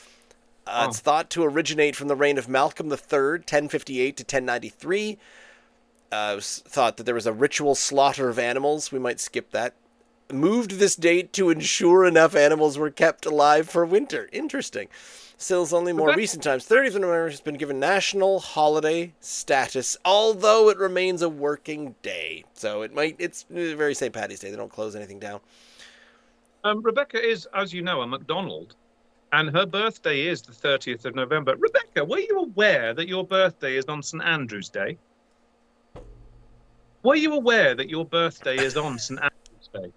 It's thought to originate from the reign of Malcolm III, 1058 to 1093. It was thought that there was a ritual slaughter of animals. We might skip that. Moved this date to ensure enough animals were kept alive for winter. Interesting. Still, it's only more recent times. 30th of November has been given national holiday status, although it remains a working day. So it's very St. Paddy's Day. They don't close anything down. Rebecca is, as you know, a MacDonald, and her birthday is the 30th of November. Rebecca, were you aware that your birthday is on St. Andrew's Day? Were you aware that your birthday is on St. Andrew's Day?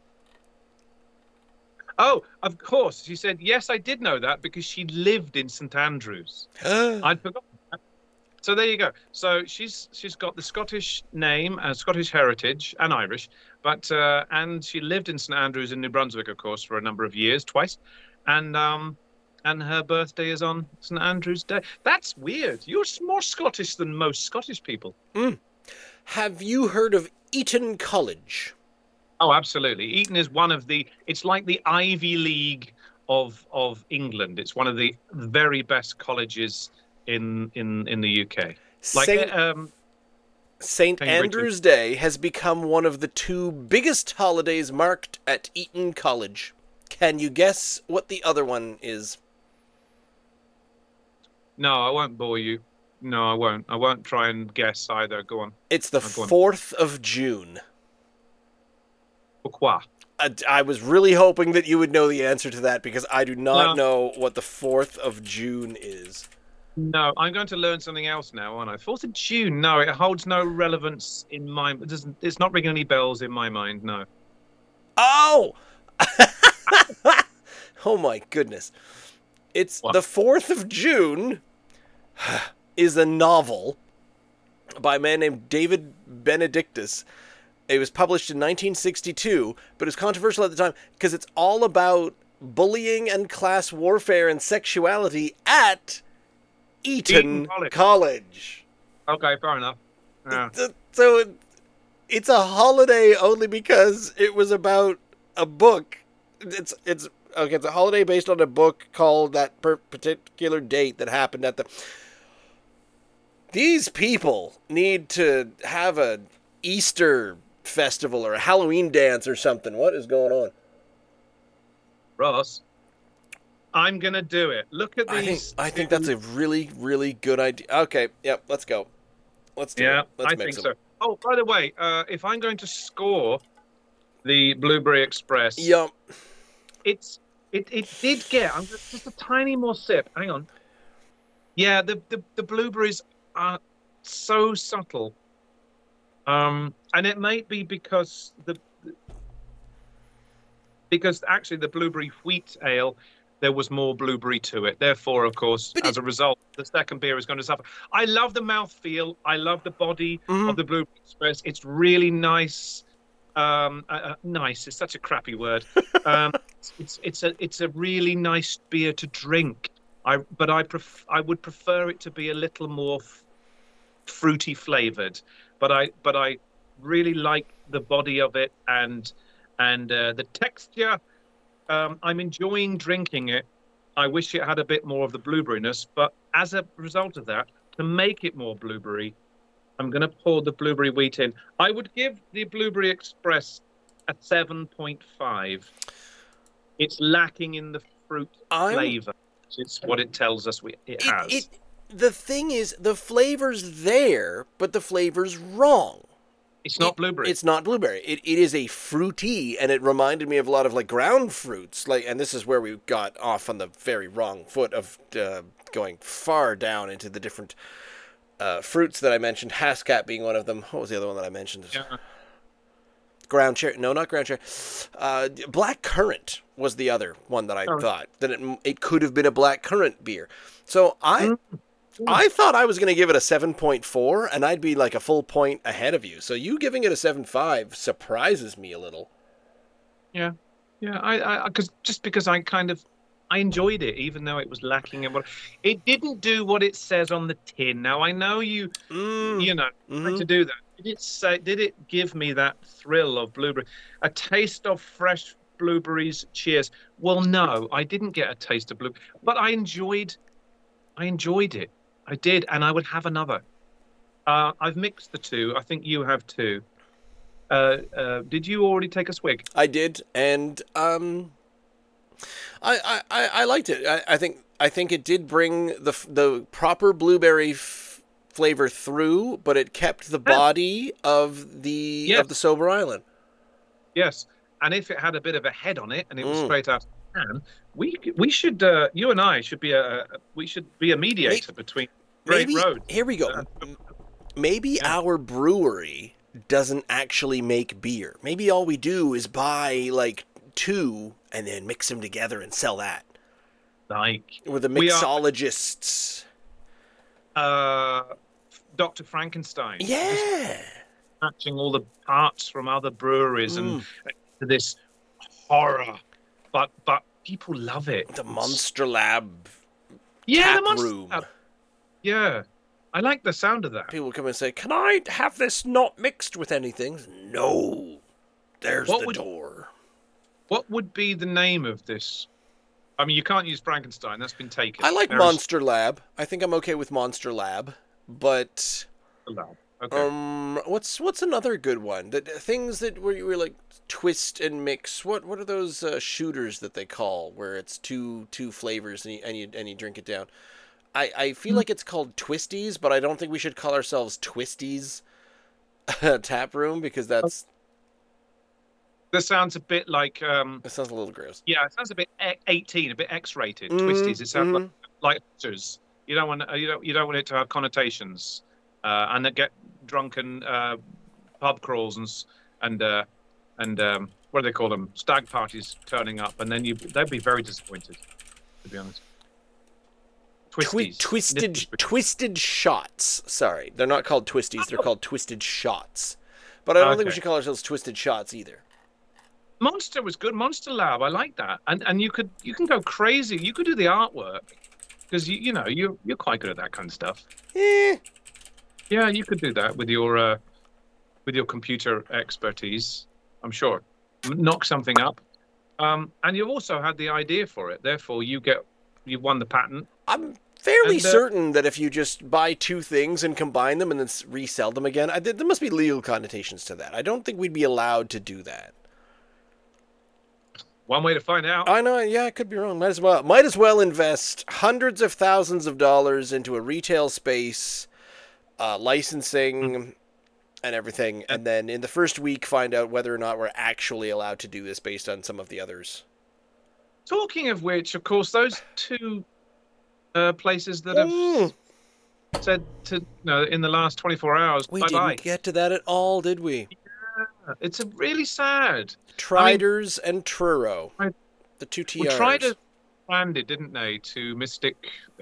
Oh, of course. She said, yes, I did know that because she lived in St. Andrews. I'd forgotten that. So there you go. So she's got the Scottish name, Scottish heritage, and Irish, but and she lived in St. Andrews in New Brunswick, of course, for a number of years, twice. And and her birthday is on St Andrew's Day. That's weird. You're more Scottish than most Scottish people. Have you heard of Eton College? Oh, absolutely. Eton is one of the. It's like the Ivy League of England. It's one of the very best colleges in the UK. Like St. Cambridge. Andrew's Day has become one of the two biggest holidays marked at Eton College. Can you guess what the other one is? No, I won't bore you. No, I won't. I won't try and guess either. Go on. It's the Go on. 4th of June. Pourquoi? I was really hoping that you would know the answer to that because I do not know what the 4th of June is. No, I'm going to learn something else now, aren't I? 4th of June. No, it holds no relevance in my. It doesn't. It's not ringing any bells in my mind. No. Oh! Oh my goodness. It's What? the 4th of June is a novel by a man named David Benedictus. It was published in 1962, but it was controversial at the time because it's all about bullying and class warfare and sexuality at Eton College. Okay, fair enough. Yeah. So it's a holiday only because it was about a book. It's okay. It's a holiday based on a book called that particular date that happened at the. These people need to have a Easter festival or a Halloween dance or something. What is going on? Ross, I'm gonna do it. Look at these. I think that's a really, really good idea. Okay, yep, let's go. Let's do it. Let's I think so. Oh, by the way, if I'm going to score the Blueberry Express, Yep. it did get. I'm just a tiny more sip. Hang on. Yeah, the blueberries are so subtle. And it might be because actually the blueberry wheat ale, there was more blueberry to it. Therefore, of course, as a result, the second beer is going to suffer. I love the mouthfeel. I love the body of the Blueberry Express. It's really nice. Nice is such a crappy word. It's a really nice beer to drink. I would prefer it to be a little more fruity flavored. But I really like the body of it and the texture. I'm enjoying drinking it. I wish it had a bit more of the blueberryness, but as a result of that, to make it more blueberry, I'm going to pour the blueberry wheat in. I would give the Blueberry Express a 7.5. It's lacking in the fruit flavor. It's what it tells us it has. The thing is, the flavor's there, but the flavor's wrong. It's not blueberry. It's not blueberry. It is a fruity, and it reminded me of a lot of like ground fruits. And this is where we got off on the very wrong foot of going far down into the different fruits that I mentioned. Hascat being one of them. What was the other one that I mentioned? Yeah. Ground cherry. No, not ground cherry. Black currant was the other one that I thought that it could have been a black currant beer. So I thought I was going to give it a 7.4, and I'd be like a full point ahead of you. So you giving it a 7.5 surprises me a little. Yeah. Because I enjoyed it, even though it was lacking in what it didn't do what it says on the tin. Now I know you like to do that. Did it give me that thrill of blueberry, a taste of fresh blueberries? Cheers. Well, no, I didn't get a taste of blueberry, but I enjoyed it. I did, and I would have another. I've mixed the two. I think you have too. Did you already take a swig? I did, and I liked it. I think it did bring the proper blueberry flavor through, but it kept the body of the Sober Island. Yes, and if it had a bit of a head on it and it was straight out of the can, we should you and I should be a mediator between Great Road. Here we go. Maybe our brewery doesn't actually make beer. Maybe all we do is buy like 2 and then mix them together and sell that. Like we're the mixologists. Dr. Frankenstein. Yeah. Matching all the parts from other breweries and this horror, but People love it. The Monster Lab Yeah, the tap monster. room. Yeah, I like the sound of that. People come and say, "Can I have this not mixed with anything?" No. There's What the would door. what would be the name of this? I mean, you can't use Frankenstein. That's been taken. I like There is Monster Lab. I think I'm okay with Monster Lab, but a lab. Okay. what's another good one? That things that where you were like twist and mix. What are those shooters that they call where it's two flavors and you drink it down? I feel like it's called Twisties, but I don't think we should call ourselves Twisties Tap Room because that's This sounds a bit like that sounds a little gross. yeah, it sounds a bit 18, a bit X-rated. Twisties. It sounds Mm-hmm. like hookers. You don't want it to have connotations, and that get drunken pub crawls and what do they call them? Stag parties turning up, and then they'd be very disappointed, to be honest. Twisties. Twisted shots. Sorry, they're not called twisties. They're called twisted shots. But I don't think we Okay. should call ourselves twisted shots either. Monster was good. Monster Lab, I like that. And you can go crazy. You could do the artwork because you're quite good at that kind of stuff. Eh. Yeah, you could do that with your computer expertise. I'm sure. Knock something up. And you've also had the idea for it. Therefore, you've won the patent. I'm fairly And, certain that if you just buy two things and combine them and then resell them again, there must be legal connotations to that. I don't think we'd be allowed to do that. One way to find out. I know, yeah, I could be wrong. Might as well invest hundreds of thousands of dollars into a retail space, licensing, and everything, and then in the first week find out whether or not we're actually allowed to do this based on some of the others. Talking of which, of course, those two places that have said in the last 24 hours, We bye-bye. didn't get to that at all, did we? It's a really sad. Triders and Truro, the two TRs. Well, Triders branded, didn't they, to Mystic?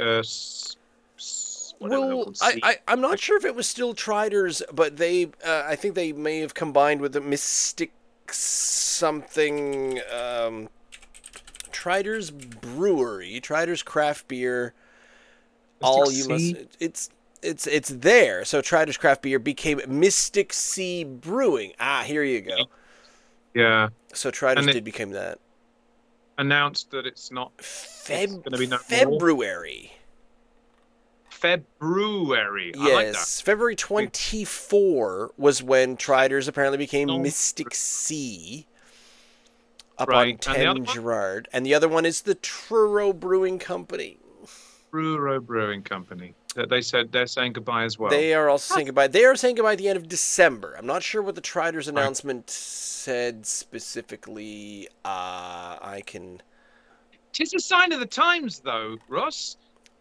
Well, I'm not sure if it was still Triders, but I think they may have combined with the Mystic something. Triders Brewery, Triders Craft Beer. It's there. So Triders Craft Beer became Mystic Sea Brewing. Ah, here you go. Yeah. So Triders did become that. Announced that it's not going to be February. February. Yes, I like that. February 24 was when Triders apparently became Mystic Sea. Up on 10 Gerard. And the other one is the Truro Brewing Company. Truro Brewing Company. They said they're saying goodbye as well. They are also saying goodbye. They are saying goodbye at the end of December. I'm not sure what the Triders announcement said specifically. Tis a sign of the times, though, Ross.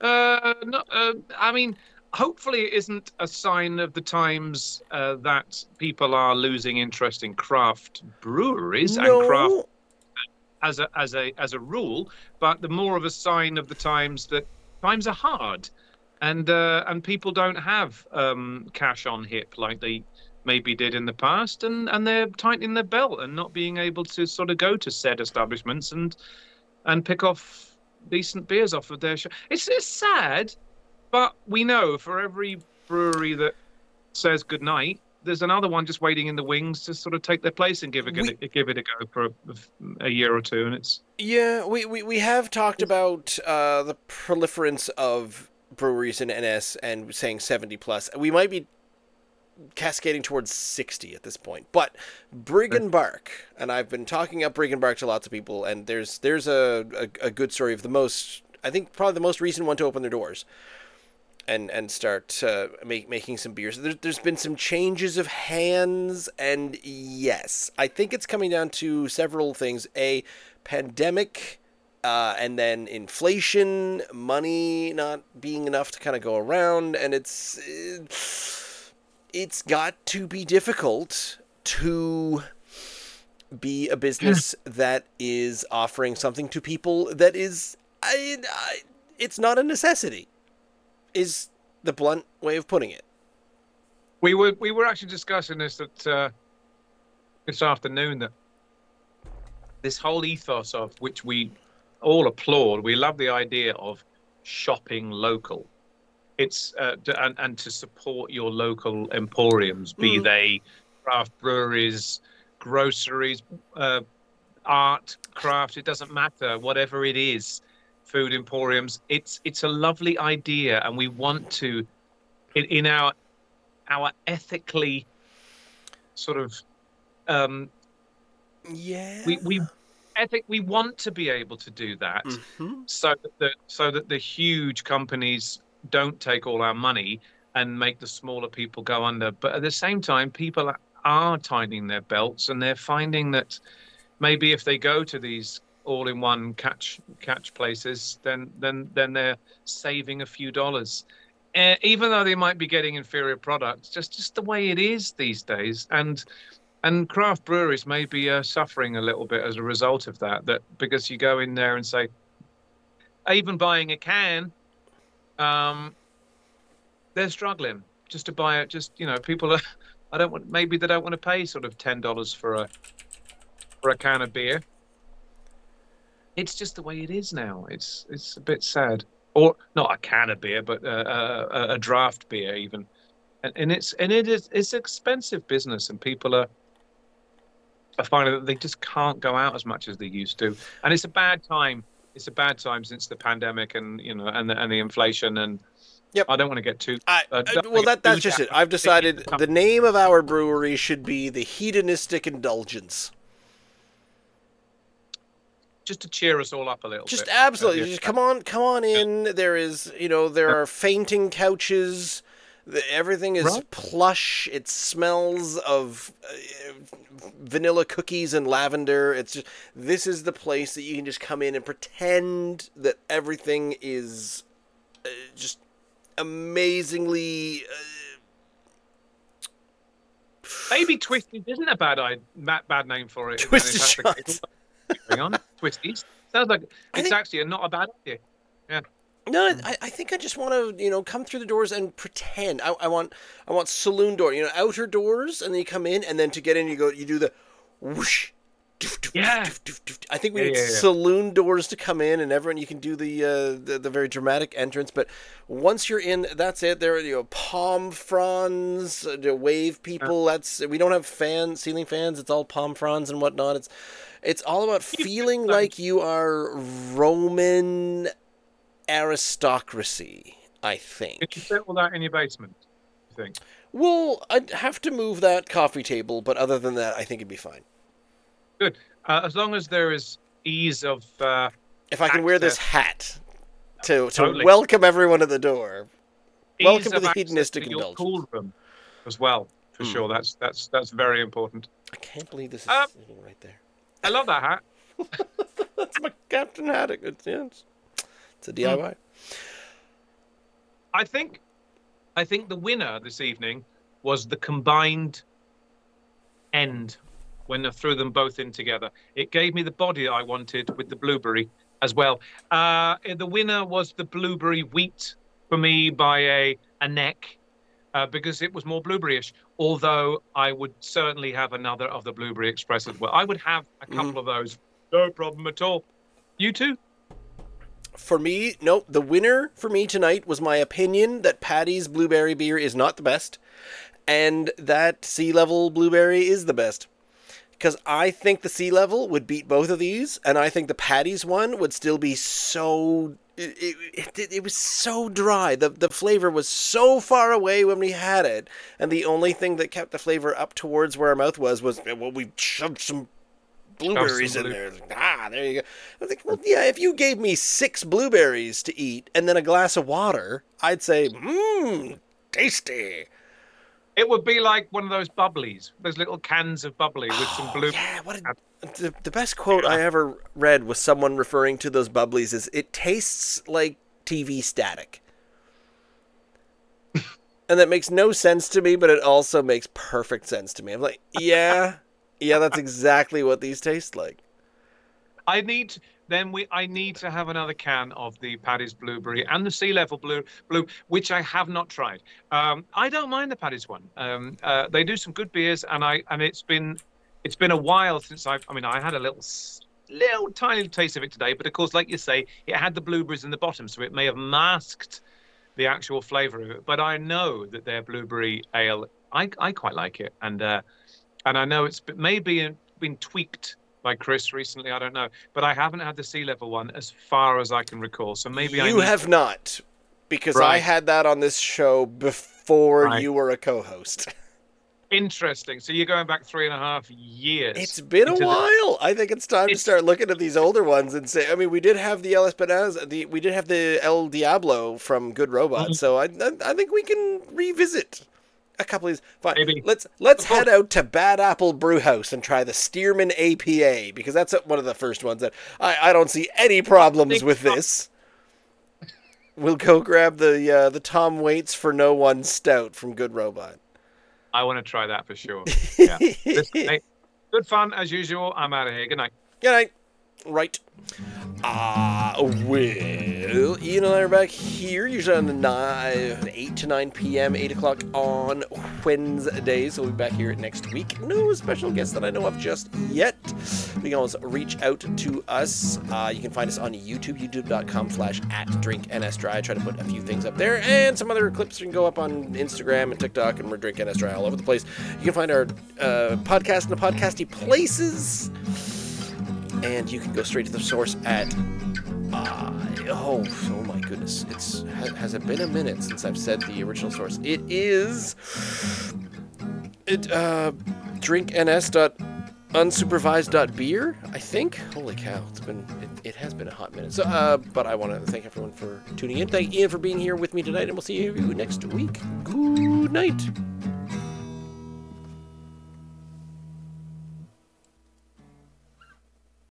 I mean, hopefully it isn't a sign of the times that people are losing interest in craft breweries and craft as a rule, but the more of a sign of the times that times are hard, and people don't have cash on hip like they maybe did in the past, and they're tightening their belt and not being able to sort of go to said establishments and pick off decent beers off of their show. It's sad, but we know for every brewery that says goodnight, there's another one just waiting in the wings to sort of take their place and give it a go for a year or two. And it's we have talked about the proliferance of breweries in NS and saying 70 plus. We might be cascading towards 60 at this point, but Brig and Bark, and I've been talking up Brig and Bark to lots of people, and there's a good story of I think probably the most recent one to open their doors and start making some beers. There's been some changes of hands, and yes, I think it's coming down to several things: a pandemic, and then inflation, money not being enough to kind of go around, and it's got to be difficult to be a business that is offering something to people that is it's not a necessity, is the blunt way of putting it. We were actually discussing this this afternoon, that this whole ethos of which we all applaud. We love the idea of shopping local. It's and to support your local emporiums, be they craft breweries, groceries, art, craft. It doesn't matter, whatever it is, food emporiums. It's a lovely idea, and we want to, in our ethically sort of Yeah. we want to be able to do that, so that the huge companies don't take all our money and make the smaller people go under. But at the same time, people are tightening their belts, and they're finding that maybe if they go to these all-in-one catch places, then they're saving a few dollars, even though they might be getting inferior products. Just the way it is these days, and craft breweries may be suffering a little bit as a result of that. That because you go in there and say, even buying a can, they're struggling just to buy it. Just, people are, maybe they don't want to pay sort of $10 for a can of beer. It's just the way it is now. It's a bit sad. Or not a can of beer, but a draft beer even. And it's expensive business, and people are finding that they just can't go out as much as they used to. And it's a bad time. It's a bad time since the pandemic and the inflation. And yep. I don't want to get too. Well, that's just it. I've decided the name of our brewery should be the Hedonistic Indulgence. Just to cheer us all up a little bit. Just absolutely. Just come on in. There is, there are fainting couches. Everything is plush. It smells of vanilla cookies and lavender. It's just, this is the place that you can just come in and pretend that everything is just amazingly. Maybe Twisties isn't a bad name for it. Twisted Shots. Hang on, Twisties. Sounds like it's actually not a bad idea. Yeah. No, I think I just want to, come through the doors and pretend. I want saloon door, outer doors, and then you come in, and then to get in, you do the whoosh. Yeah. I think we need saloon doors to come in, and everyone, you can do the very dramatic entrance. But once you're in, that's it. There are palm fronds, wave people. We don't have ceiling fans. It's all palm fronds and whatnot. It's all about feeling like you are Roman aristocracy, I think. Did you settle that in your basement, you think? Well, I'd have to move that coffee table, but other than that, I think it'd be fine. Good. As long as there is ease of if I can wear this hat to welcome everyone at the door. Welcome to the Hedonistic Indulgence. Cool room as well, for sure. That's very important. I can't believe this is sitting right there. I love that hat. That's my Captain Haddock. It's a DIY. I think the winner this evening was the combined end when I threw them both in together. It gave me the body I wanted with the blueberry as well. The winner was the blueberry wheat for me by a neck, because it was more blueberry-ish. Although I would certainly have another of the Blueberry Express as well. I would have a couple of those, no problem at all. You too? For me, no. The winner for me tonight was my opinion that Paddy's blueberry beer is not the best, and that Sea Level blueberry is the best. Because I think the Sea Level would beat both of these, and I think the Paddy's one would still be so. It was so dry. The flavor was so far away when we had it, and the only thing that kept the flavor up towards where our mouth was we shoved some blueberries in there. There you go. I think, well, yeah, if you gave me 6 blueberries to eat and then a glass of water, I'd say, tasty. It would be like one of those bubblies, those little cans of bubbly with some blue. Yeah, the best quote I ever read was someone referring to those bubblies as, it tastes like TV static. And that makes no sense to me, but it also makes perfect sense to me. I'm like, yeah, that's exactly what these taste like. I need to have another can of the Paddy's Blueberry and the Sea Level Blue, which I have not tried. I don't mind the Paddy's one. They do some good beers, and it's been a while since I had a little tiny taste of it today, but of course, like you say, it had the blueberries in the bottom, so it may have masked the actual flavour of it. But I know that their blueberry ale, I quite like it, and I know it's maybe been tweaked by Chris recently. I don't know, but I haven't had the sea level one as far as I can recall. So maybe you have not, because I had that on this show before you were a co-host. Interesting. So you're going back 3.5 years. It's been a while. I think it's time to start looking at these older ones and say, I mean, we did have the El Espinaza, we did have the El Diablo from Good Robot, so I think we can revisit a couple of these. Fine. Maybe. Let's head out to Bad Apple Brewhouse and try the Stearman APA, because that's one of the first ones that I don't see any problems with this. We'll go grab the Tom Waits for No One Stout from Good Robot. I want to try that for sure. Yeah. Hey, good fun as usual. I'm out of here. Good night. Good night. Right. Well, Ian and I are back here, usually on the 8 to 9 p.m., 8 o'clock on Wednesdays. So we'll be back here next week. No special guests that I know of just yet. You can always reach out to us. You can find us on YouTube, youtube.com/@drinknsdry. I try to put a few things up there, and some other clips can go up on Instagram and TikTok, and we're DrinkNSDry all over the place. You can find our podcast in the podcasty places. And you can go straight to the source at, oh my goodness, has it been a minute since I've said the original source? It is, drinkns.unsupervised.beer, I think. Holy cow, it has been a hot minute. So, but I want to thank everyone for tuning in. Thank Ian for being here with me tonight, and we'll see you next week. Good night.